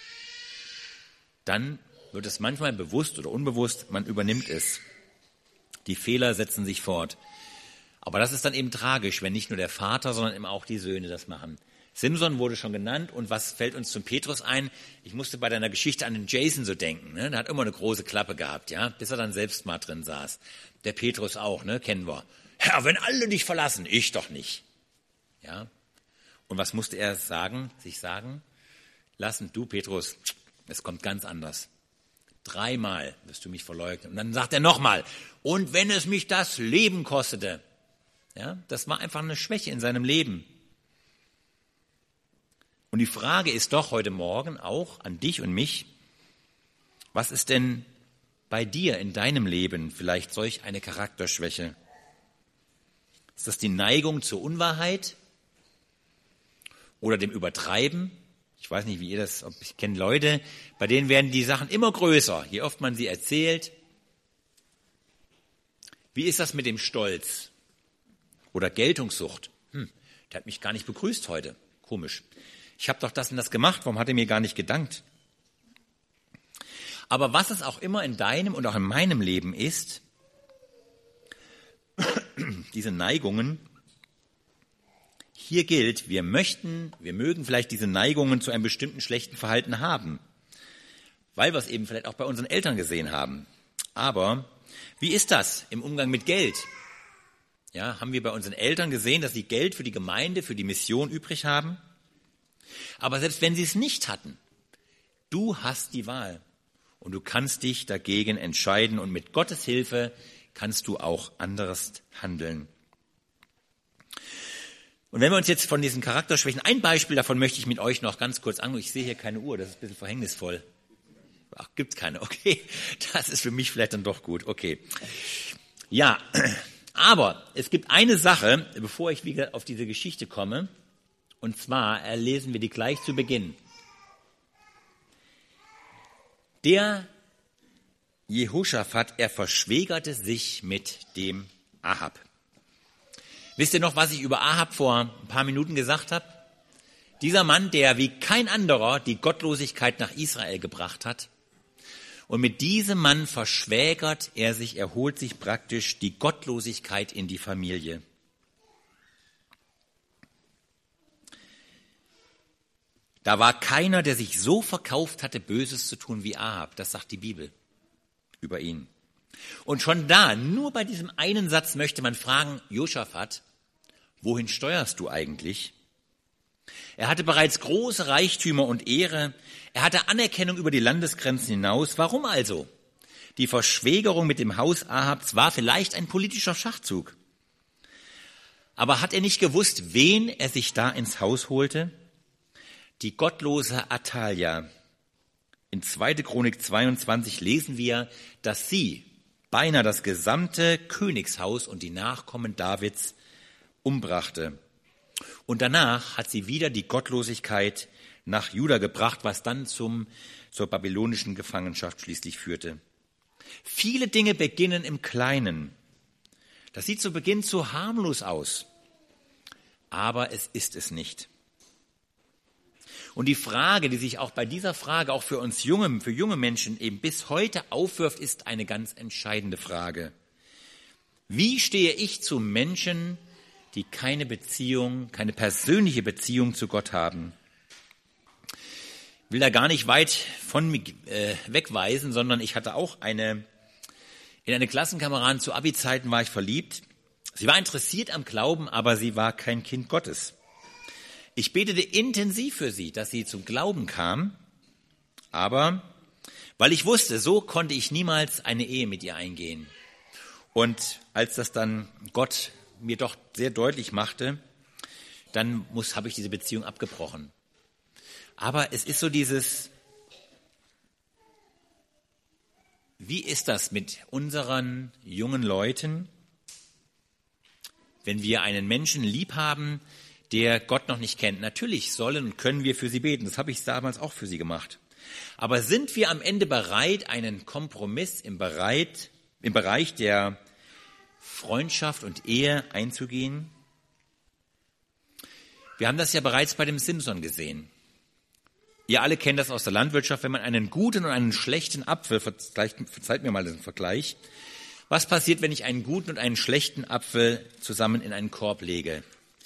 dann wird es manchmal bewusst oder unbewusst, man übernimmt es. Die Fehler setzen sich fort. Aber das ist dann eben tragisch, wenn nicht nur der Vater, sondern eben auch die Söhne das machen. Simson wurde schon genannt und was fällt uns zum Petrus ein? Ich musste bei deiner Geschichte an den Jason so denken. Der hat immer eine große Klappe gehabt, ja, bis er dann selbst mal drin saß. Der Petrus auch, kennen wir. Herr, wenn alle dich verlassen, ich doch nicht. Ja. Und was musste er sich sagen lassen? Du, Petrus, es kommt ganz anders. 3-mal wirst du mich verleugnen. Und dann sagt er nochmal, und wenn es mich das Leben kostete. Ja, das war einfach eine Schwäche in seinem Leben. Und die Frage ist doch heute Morgen auch an dich und mich, was ist denn bei dir in deinem Leben vielleicht solch eine Charakterschwäche? Ist das die Neigung zur Unwahrheit oder dem Übertreiben? Ich weiß nicht, wie ihr das, ich kenne Leute, bei denen werden die Sachen immer größer, je oft man sie erzählt. Wie ist das mit dem Stolz oder Geltungssucht? Der hat mich gar nicht begrüßt heute. Komisch. Ich habe doch das und das gemacht, warum hat er mir gar nicht gedankt? Aber was es auch immer in deinem und auch in meinem Leben ist, diese Neigungen, hier gilt, wir mögen vielleicht diese Neigungen zu einem bestimmten schlechten Verhalten haben, weil wir es eben vielleicht auch bei unseren Eltern gesehen haben. Aber wie ist das im Umgang mit Geld? Ja, haben wir bei unseren Eltern gesehen, dass sie Geld für die Gemeinde, für die Mission übrig haben? Aber selbst wenn sie es nicht hatten, du hast die Wahl und du kannst dich dagegen entscheiden und mit Gottes Hilfe kannst du auch anderes handeln. Und wenn wir uns jetzt von diesen Charakterschwächen, ein Beispiel davon möchte ich mit euch noch ganz kurz anschauen. Ich sehe hier keine Uhr, das ist ein bisschen verhängnisvoll. Ach, gibt's keine, okay. Das ist für mich vielleicht dann doch gut, okay. Ja, aber es gibt eine Sache, bevor ich wieder auf diese Geschichte komme, und zwar lesen wir die gleich zu Beginn. Der Jehoschaphat, er verschwägerte sich mit dem Ahab. Wisst ihr noch, was ich über Ahab vor ein paar Minuten gesagt habe? Dieser Mann, der wie kein anderer die Gottlosigkeit nach Israel gebracht hat. Und mit diesem Mann verschwägert er sich, er holt sich praktisch die Gottlosigkeit in die Familie. Da war keiner, der sich so verkauft hatte, Böses zu tun wie Ahab. Das sagt die Bibel über ihn. Und schon da, nur bei diesem einen Satz möchte man fragen, Josaphat, wohin steuerst du eigentlich? Er hatte bereits große Reichtümer und Ehre. Er hatte Anerkennung über die Landesgrenzen hinaus. Warum also? Die Verschwägerung mit dem Haus Ahabs war vielleicht ein politischer Schachzug. Aber hat er nicht gewusst, wen er sich da ins Haus holte? Die gottlose Athalja. In 2. Chronik 22 lesen wir, dass sie beinahe das gesamte Königshaus und die Nachkommen Davids umbrachte. Und danach hat sie wieder die Gottlosigkeit nach Juda gebracht, was dann zur babylonischen Gefangenschaft schließlich führte. Viele Dinge beginnen im Kleinen. Das sieht zu Beginn so harmlos aus, aber es ist es nicht. Und die Frage, die sich auch bei dieser Frage auch für uns für junge Menschen eben bis heute aufwirft, ist eine ganz entscheidende Frage. Wie stehe ich zu Menschen, die keine persönliche Beziehung zu Gott haben? Ich will da gar nicht weit von mir wegweisen, sondern ich hatte auch in eine Klassenkameradin zu Abi-Zeiten war ich verliebt. Sie war interessiert am Glauben, aber sie war kein Kind Gottes. Ich betete intensiv für sie, dass sie zum Glauben kam, aber weil ich wusste, so konnte ich niemals eine Ehe mit ihr eingehen. Und als das dann Gott mir doch sehr deutlich machte, dann habe ich diese Beziehung abgebrochen. Aber es ist so wie ist das mit unseren jungen Leuten, wenn wir einen Menschen lieb haben, der Gott noch nicht kennt? Natürlich sollen und können wir für sie beten. Das habe ich damals auch für sie gemacht. Aber sind wir am Ende bereit, einen Kompromiss im Bereich der Freundschaft und Ehe einzugehen? Wir haben das ja bereits bei dem Simson gesehen. Ihr alle kennt das aus der Landwirtschaft, wenn man einen guten und einen schlechten Apfel, verzeiht mir mal den Vergleich, was passiert, wenn ich einen guten und einen schlechten Apfel zusammen in einen Korb lege?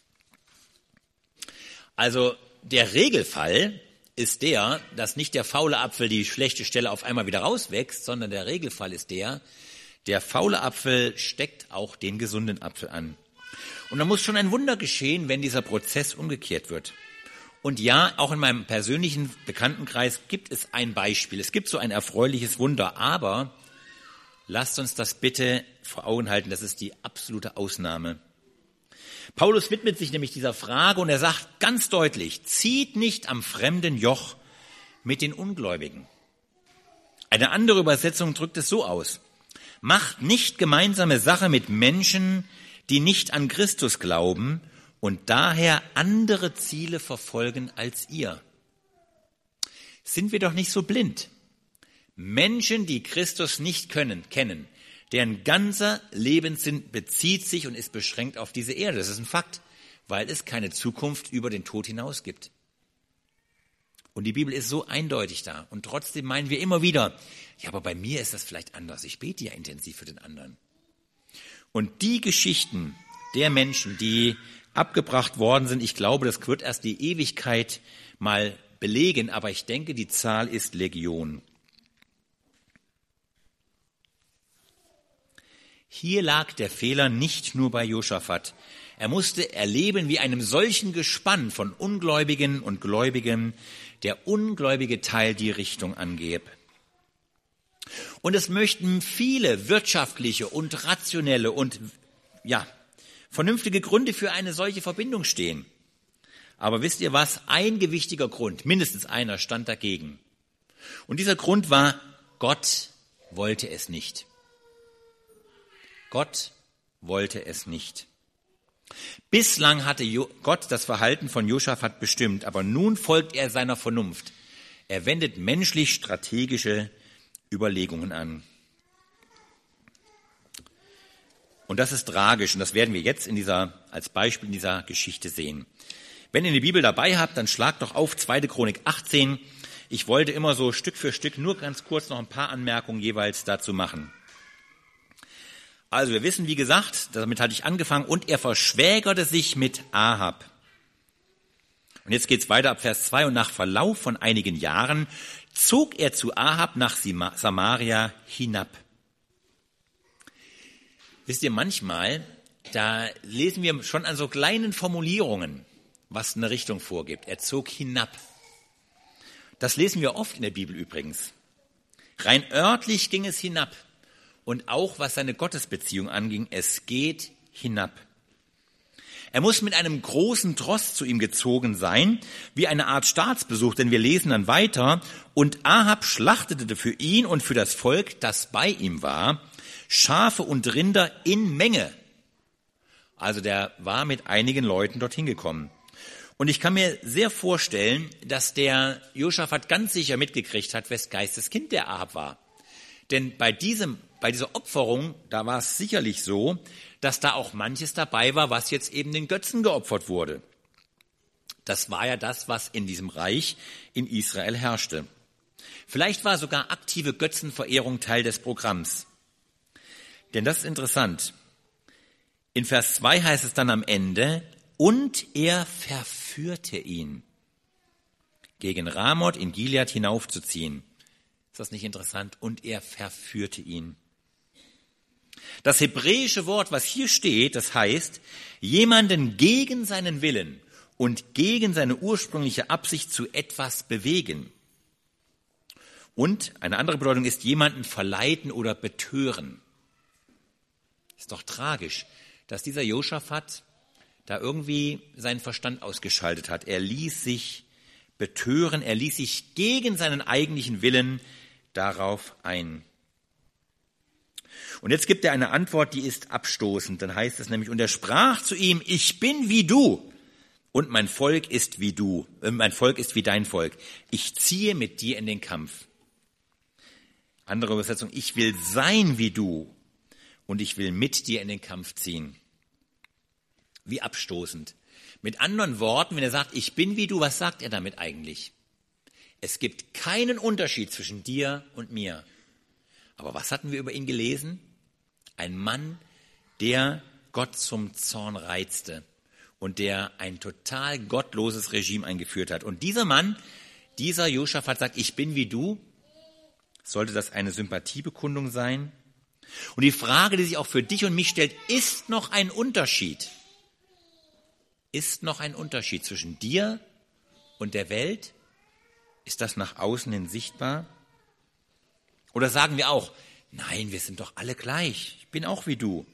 Also der Regelfall ist der, dass nicht der faule Apfel die schlechte Stelle auf einmal wieder rauswächst, sondern der Regelfall ist der faule Apfel steckt auch den gesunden Apfel an. Und da muss schon ein Wunder geschehen, wenn dieser Prozess umgekehrt wird. Und ja, auch in meinem persönlichen Bekanntenkreis gibt es ein Beispiel. Es gibt so ein erfreuliches Wunder, aber lasst uns das bitte vor Augen halten, das ist die absolute Ausnahme. Paulus widmet sich nämlich dieser Frage und er sagt ganz deutlich, zieht nicht am fremden Joch mit den Ungläubigen. Eine andere Übersetzung drückt es so aus: Macht nicht gemeinsame Sache mit Menschen, die nicht an Christus glauben und daher andere Ziele verfolgen als ihr. Sind wir doch nicht so blind. Menschen, die Christus nicht kennen, deren ganzer Lebenssinn bezieht sich und ist beschränkt auf diese Erde. Das ist ein Fakt, weil es keine Zukunft über den Tod hinaus gibt. Und die Bibel ist so eindeutig da. Und trotzdem meinen wir immer wieder, ja, aber bei mir ist das vielleicht anders. Ich bete ja intensiv für den anderen. Und die Geschichten der Menschen, die abgebracht worden sind, ich glaube, das wird erst die Ewigkeit mal belegen, aber ich denke, die Zahl ist Legion. Hier lag der Fehler nicht nur bei Josaphat. Er musste erleben, wie einem solchen Gespann von Ungläubigen und Gläubigen der ungläubige Teil die Richtung angeb. Und es möchten viele wirtschaftliche und rationelle und vernünftige Gründe für eine solche Verbindung stehen. Aber wisst ihr was? Ein gewichtiger Grund, mindestens einer, stand dagegen. Und dieser Grund war, Gott wollte es nicht. Gott wollte es nicht. Bislang hatte Gott das Verhalten von Josaphat bestimmt, aber nun folgt er seiner Vernunft. Er wendet menschlich strategische Überlegungen an. Und das ist tragisch und das werden wir jetzt als Beispiel in dieser Geschichte sehen. Wenn ihr die Bibel dabei habt, dann schlagt doch auf 2. Chronik 18. Ich wollte immer so Stück für Stück nur ganz kurz noch ein paar Anmerkungen jeweils dazu machen. Also wir wissen, wie gesagt, damit hatte ich angefangen, und er verschwägerte sich mit Ahab. Und jetzt geht's weiter ab Vers 2. Und nach Verlauf von einigen Jahren zog er zu Ahab nach Samaria hinab. Wisst ihr, manchmal, da lesen wir schon an so kleinen Formulierungen, was eine Richtung vorgibt. Er zog hinab. Das lesen wir oft in der Bibel übrigens. Rein örtlich ging es hinab. Und auch was seine Gottesbeziehung anging, es geht hinab. Er muss mit einem großen Tross zu ihm gezogen sein, wie eine Art Staatsbesuch, denn wir lesen dann weiter, und Ahab schlachtete für ihn und für das Volk, das bei ihm war, Schafe und Rinder in Menge. Also der war mit einigen Leuten dorthin gekommen. Und ich kann mir sehr vorstellen, dass der Josaphat ganz sicher mitgekriegt hat, wes Geistes Kind der Ahab war. Denn bei dieser Opferung, da war es sicherlich so, dass da auch manches dabei war, was jetzt eben den Götzen geopfert wurde. Das war ja das, was in diesem Reich in Israel herrschte. Vielleicht war sogar aktive Götzenverehrung Teil des Programms. Denn das ist interessant. In Vers 2 heißt es dann am Ende, und er verführte ihn, gegen Ramoth in Gilead hinaufzuziehen. Ist das nicht interessant? Und er verführte ihn. Das hebräische Wort, was hier steht, das heißt, jemanden gegen seinen Willen und gegen seine ursprüngliche Absicht zu etwas bewegen. Und eine andere Bedeutung ist, jemanden verleiten oder betören. Ist doch tragisch, dass dieser Josaphat da irgendwie seinen Verstand ausgeschaltet hat. Er ließ sich betören, er ließ sich gegen seinen eigentlichen Willen darauf ein. Und jetzt gibt er eine Antwort, die ist abstoßend. Dann heißt es nämlich, und er sprach zu ihm, ich bin wie du und mein Volk ist wie du, mein Volk ist wie dein Volk. Ich ziehe mit dir in den Kampf. Andere Übersetzung, ich will sein wie du und ich will mit dir in den Kampf ziehen. Wie abstoßend. Mit anderen Worten, wenn er sagt, ich bin wie du, was sagt er damit eigentlich? Es gibt keinen Unterschied zwischen dir und mir. Aber was hatten wir über ihn gelesen? Ein Mann, der Gott zum Zorn reizte und der ein total gottloses Regime eingeführt hat. Und dieser Mann, dieser Josaphat sagt, ich bin wie du. Sollte das eine Sympathiebekundung sein? Und die Frage, die sich auch für dich und mich stellt, ist noch ein Unterschied? Ist noch ein Unterschied zwischen dir und der Welt? Ist das nach außen hin sichtbar? Oder sagen wir auch, nein, wir sind doch alle gleich, ich bin auch wie du.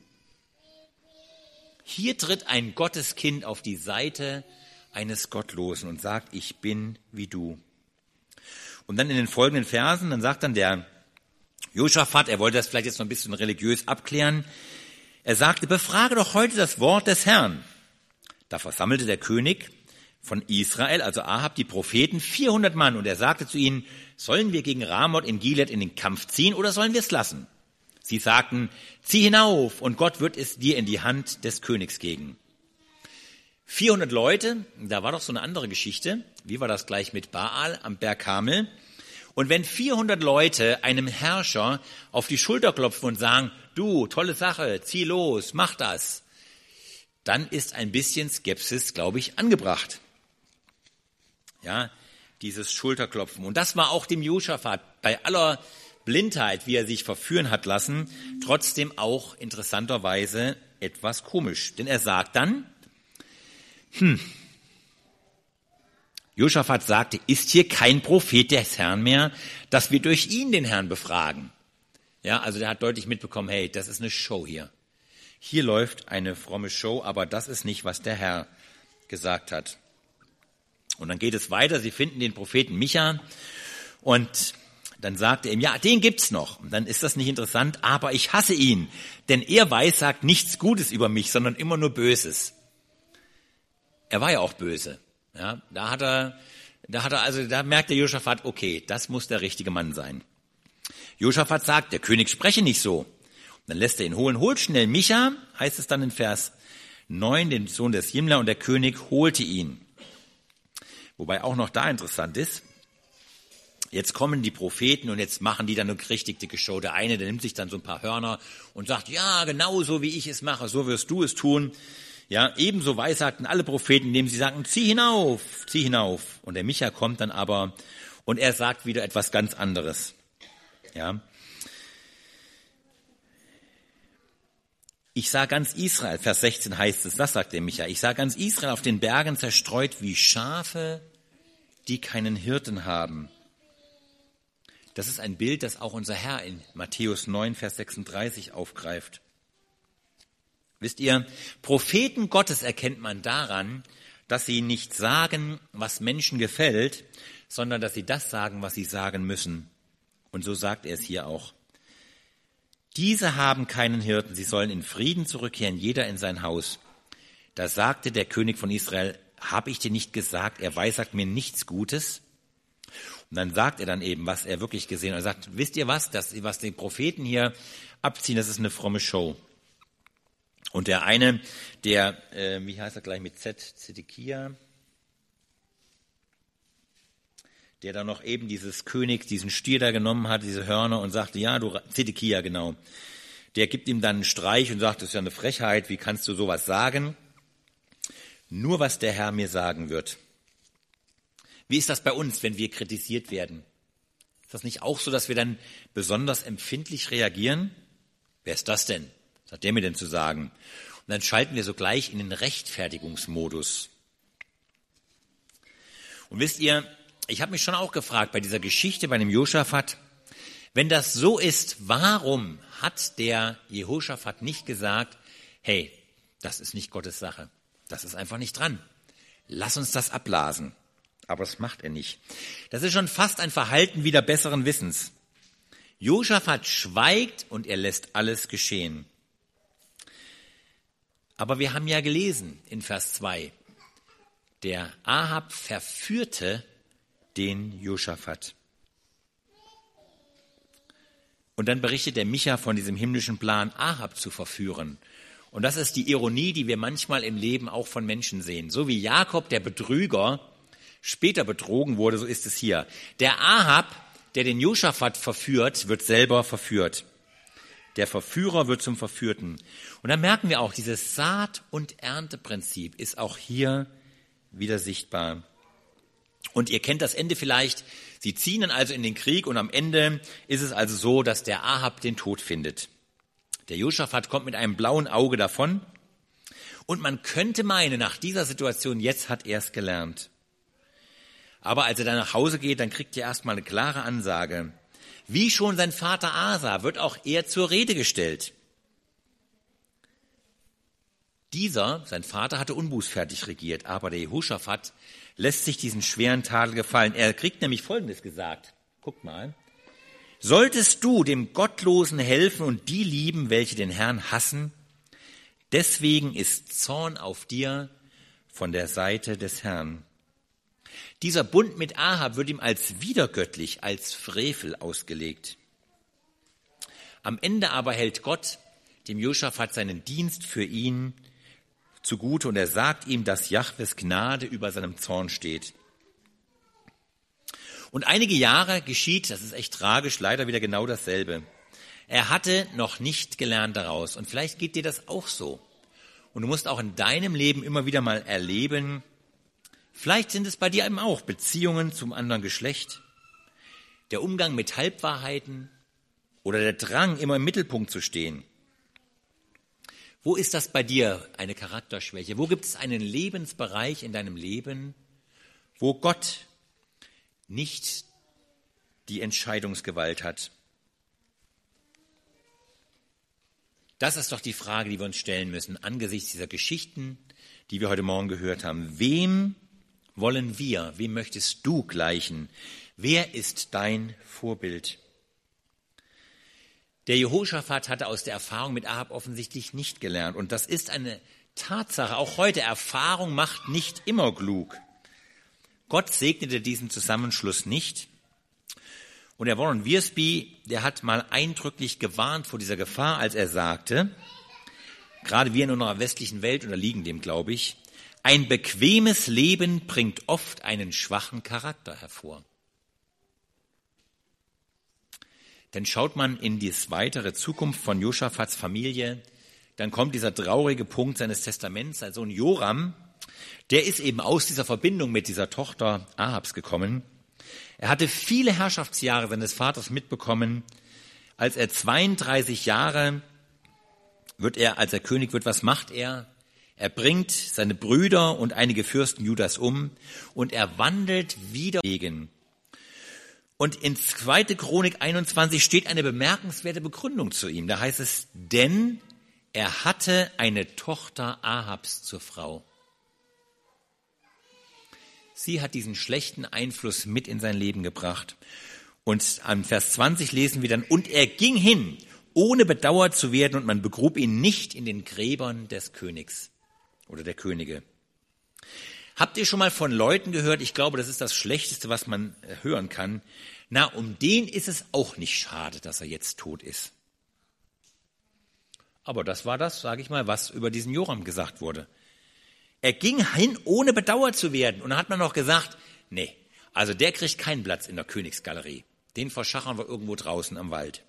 Hier tritt ein Gotteskind auf die Seite eines Gottlosen und sagt, ich bin wie du. Und dann in den folgenden Versen, dann sagt dann der Josaphat, er wollte das vielleicht jetzt noch ein bisschen religiös abklären, er sagte, befrage doch heute das Wort des Herrn. Da versammelte der König von Israel, also Ahab, die Propheten, 400 Mann, und er sagte zu ihnen, sollen wir gegen Ramoth in Gilead in den Kampf ziehen oder sollen wir es lassen? Sie sagten, zieh hinauf und Gott wird es dir in die Hand des Königs geben. 400 Leute, da war doch so eine andere Geschichte. Wie war das gleich mit Baal am Berg Karmel? Und wenn 400 Leute einem Herrscher auf die Schulter klopfen und sagen, du, tolle Sache, zieh los, mach das, dann ist ein bisschen Skepsis, glaube ich, angebracht. Ja, dieses Schulterklopfen. Und das war auch dem Josaphat bei aller Blindheit, wie er sich verführen hat lassen, trotzdem auch interessanterweise etwas komisch. Denn er sagt dann, Josaphat sagte, ist hier kein Prophet des Herrn mehr, dass wir durch ihn den Herrn befragen. Ja, also der hat deutlich mitbekommen, hey, das ist eine Show hier. Hier läuft eine fromme Show, aber das ist nicht, was der Herr gesagt hat. Und dann geht es weiter, sie finden den Propheten Micha und dann sagt er ihm, ja, den gibt's noch. Und dann ist das nicht interessant, aber ich hasse ihn, denn er weissagt nichts Gutes über mich, sondern immer nur Böses. Er war ja auch böse. Ja, da merkt der Josaphat, okay, das muss der richtige Mann sein. Josaphat sagt, der König spreche nicht so. Dann lässt er ihn holen, holt schnell Micha, heißt es dann in Vers 9, den Sohn des Jimla, und der König holte ihn. Wobei auch noch da interessant ist, jetzt kommen die Propheten und jetzt machen die dann eine richtig dicke Show. Der eine, der nimmt sich dann so ein paar Hörner und sagt, ja, genau so wie ich es mache, so wirst du es tun. Ja, ebenso weissagten alle Propheten, indem sie sagten, zieh hinauf, zieh hinauf. Und der Micha kommt dann aber und er sagt wieder etwas ganz anderes. Ja. Ich sah ganz Israel, Vers 16 heißt es, das sagt der Micha, ich sah ganz Israel auf den Bergen zerstreut wie Schafe, die keinen Hirten haben. Das ist ein Bild, das auch unser Herr in Matthäus 9, Vers 36 aufgreift. Wisst ihr, Propheten Gottes erkennt man daran, dass sie nicht sagen, was Menschen gefällt, sondern dass sie das sagen, was sie sagen müssen. Und so sagt er es hier auch. Diese haben keinen Hirten, sie sollen in Frieden zurückkehren, jeder in sein Haus. Da sagte der König von Israel, habe ich dir nicht gesagt, er weissagt mir nichts Gutes? Und dann sagt er dann eben, was er wirklich gesehen hat. Er sagt, wisst ihr was, was die Propheten hier abziehen, das ist eine fromme Show. Und der eine, der, wie heißt er gleich mit Z, Zedekia, der dann noch eben dieses König, diesen Stier da genommen hat, diese Hörner und sagte, ja, du, Zedekia, genau. Der gibt ihm dann einen Streich und sagt, das ist ja eine Frechheit, wie kannst du sowas sagen? Nur was der Herr mir sagen wird. Wie ist das bei uns, wenn wir kritisiert werden? Ist das nicht auch so, dass wir dann besonders empfindlich reagieren? Wer ist das denn? Was hat der mir denn zu sagen? Und dann schalten wir sogleich in den Rechtfertigungsmodus. Und wisst ihr, ich habe mich schon auch gefragt bei dieser Geschichte, bei dem Josaphat, wenn das so ist, warum hat der Jehoschaphat nicht gesagt, hey, das ist nicht Gottes Sache, das ist einfach nicht dran, lass uns das abblasen. Aber das macht er nicht. Das ist schon fast ein Verhalten wider besseren Wissens. Josaphat schweigt und er lässt alles geschehen. Aber wir haben ja gelesen in Vers 2, der Ahab verführte den Josaphat. Und dann berichtet der Micha von diesem himmlischen Plan, Ahab zu verführen. Und das ist die Ironie, die wir manchmal im Leben auch von Menschen sehen. So wie Jakob, der Betrüger, später betrogen wurde, so ist es hier. Der Ahab, der den Josaphat verführt, wird selber verführt. Der Verführer wird zum Verführten. Und dann merken wir auch, dieses Saat- und Ernteprinzip ist auch hier wieder sichtbar. Und ihr kennt das Ende vielleicht. Sie ziehen dann also in den Krieg und am Ende ist es also so, dass der Ahab den Tod findet. Der Josaphat kommt mit einem blauen Auge davon. Und man könnte meinen, nach dieser Situation, jetzt hat er es gelernt. Aber als er dann nach Hause geht, dann kriegt er erstmal eine klare Ansage. Wie schon sein Vater Asa wird auch er zur Rede gestellt. Dieser, sein Vater, hatte unbußfertig regiert, aber der Jehoschaphat lässt sich diesen schweren Tadel gefallen. Er kriegt nämlich Folgendes gesagt. Guckt mal. Solltest du dem Gottlosen helfen und die lieben, welche den Herrn hassen, deswegen ist Zorn auf dir von der Seite des Herrn. Dieser Bund mit Ahab wird ihm als widergöttlich, als Frevel ausgelegt. Am Ende aber hält Gott dem Josaphat seinen Dienst für ihn zugute und er sagt ihm, dass Jahwes Gnade über seinem Zorn steht. Und einige Jahre geschieht, das ist echt tragisch, leider wieder genau dasselbe. Er hatte noch nicht gelernt daraus und vielleicht geht dir das auch so. Und du musst auch in deinem Leben immer wieder mal erleben, vielleicht sind es bei dir eben auch Beziehungen zum anderen Geschlecht, der Umgang mit Halbwahrheiten oder der Drang, immer im Mittelpunkt zu stehen. Wo ist das bei dir eine Charakterschwäche? Wo gibt es einen Lebensbereich in deinem Leben, wo Gott nicht die Entscheidungsgewalt hat? Das ist doch die Frage, die wir uns stellen müssen angesichts dieser Geschichten, die wir heute Morgen gehört haben. Wem wollen wir, wem möchtest du gleichen? Wer ist dein Vorbild? Der Jehoschaphat hatte aus der Erfahrung mit Ahab offensichtlich nicht gelernt. Und das ist eine Tatsache. Auch heute, Erfahrung macht nicht immer klug. Gott segnete diesen Zusammenschluss nicht. Und der Warren Wiersbe, der hat mal eindrücklich gewarnt vor dieser Gefahr, als er sagte, gerade wir in unserer westlichen Welt unterliegen dem, glaube ich, ein bequemes Leben bringt oft einen schwachen Charakter hervor. Denn schaut man in die weitere Zukunft von Joschafats Familie, dann kommt dieser traurige Punkt seines Testaments. Sein Sohn Joram, der ist eben aus dieser Verbindung mit dieser Tochter Ahabs gekommen. Er hatte viele Herrschaftsjahre seines Vaters mitbekommen. Als er 32 Jahre als er König wird, was macht er? Er bringt seine Brüder und einige Fürsten Judas um und er wandelt wieder gegen. Und in 2. Chronik 21 steht eine bemerkenswerte Begründung zu ihm. Da heißt es, denn er hatte eine Tochter Ahabs zur Frau. Sie hat diesen schlechten Einfluss mit in sein Leben gebracht. Und an Vers 20 lesen wir dann, und er ging hin, ohne bedauert zu werden, und man begrub ihn nicht in den Gräbern des Königs oder der Könige. Habt ihr schon mal von Leuten gehört, ich glaube, das ist das Schlechteste, was man hören kann, na, um den ist es auch nicht schade, dass er jetzt tot ist. Aber das war das, sage ich mal, was über diesen Joram gesagt wurde. Er ging hin, ohne bedauert zu werden. Und dann hat man noch gesagt, nee, also der kriegt keinen Platz in der Königsgalerie. Den verschachern wir irgendwo draußen am Wald.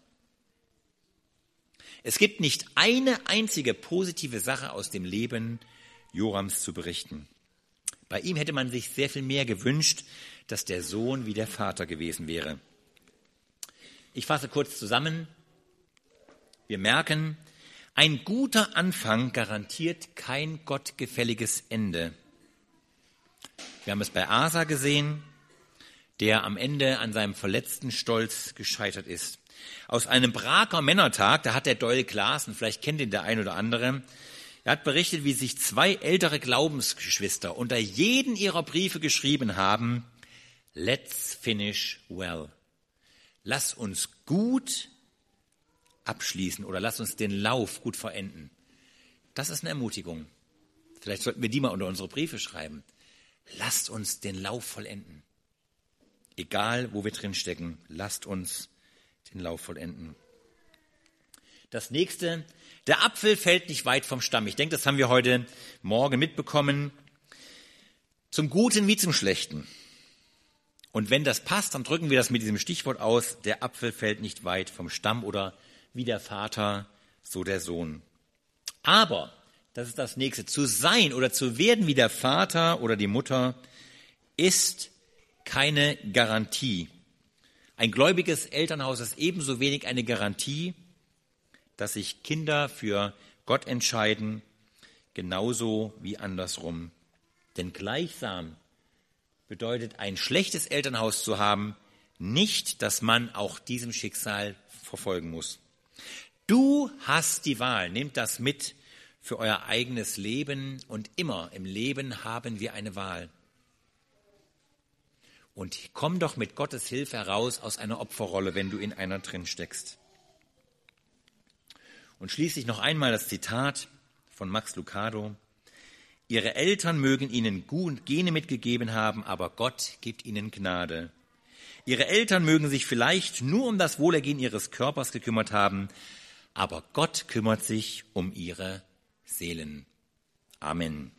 Es gibt nicht eine einzige positive Sache aus dem Leben Jorams zu berichten. Bei ihm hätte man sich sehr viel mehr gewünscht, dass der Sohn wie der Vater gewesen wäre. Ich fasse kurz zusammen. Wir merken, ein guter Anfang garantiert kein gottgefälliges Ende. Wir haben es bei Asa gesehen, der am Ende an seinem verletzten Stolz gescheitert ist. Aus einem Braker Männertag, da hat der Doyle Claassen, vielleicht kennt ihn der ein oder andere, er hat berichtet, wie sich 2 ältere Glaubensgeschwister unter jeden ihrer Briefe geschrieben haben, let's finish well. Lass uns gut abschließen oder lass uns den Lauf gut vollenden. Das ist eine Ermutigung. Vielleicht sollten wir die mal unter unsere Briefe schreiben. Lasst uns den Lauf vollenden. Egal, wo wir drin stecken, lasst uns den Lauf vollenden. Das nächste, der Apfel fällt nicht weit vom Stamm. Ich denke, das haben wir heute Morgen mitbekommen. Zum Guten wie zum Schlechten. Und wenn das passt, dann drücken wir das mit diesem Stichwort aus. Der Apfel fällt nicht weit vom Stamm oder wie der Vater, so der Sohn. Aber, das ist das nächste, zu sein oder zu werden wie der Vater oder die Mutter ist keine Garantie. Ein gläubiges Elternhaus ist ebenso wenig eine Garantie, dass sich Kinder für Gott entscheiden, genauso wie andersrum. Denn gleichsam bedeutet ein schlechtes Elternhaus zu haben, nicht, dass man auch diesem Schicksal verfolgen muss. Du hast die Wahl, nehmt das mit für euer eigenes Leben und immer im Leben haben wir eine Wahl. Und komm doch mit Gottes Hilfe heraus aus einer Opferrolle, wenn du in einer drin steckst. Und schließlich noch einmal das Zitat von Max Lucado. Ihre Eltern mögen ihnen Gene mitgegeben haben, aber Gott gibt ihnen Gnade. Ihre Eltern mögen sich vielleicht nur um das Wohlergehen ihres Körpers gekümmert haben, aber Gott kümmert sich um ihre Seelen. Amen.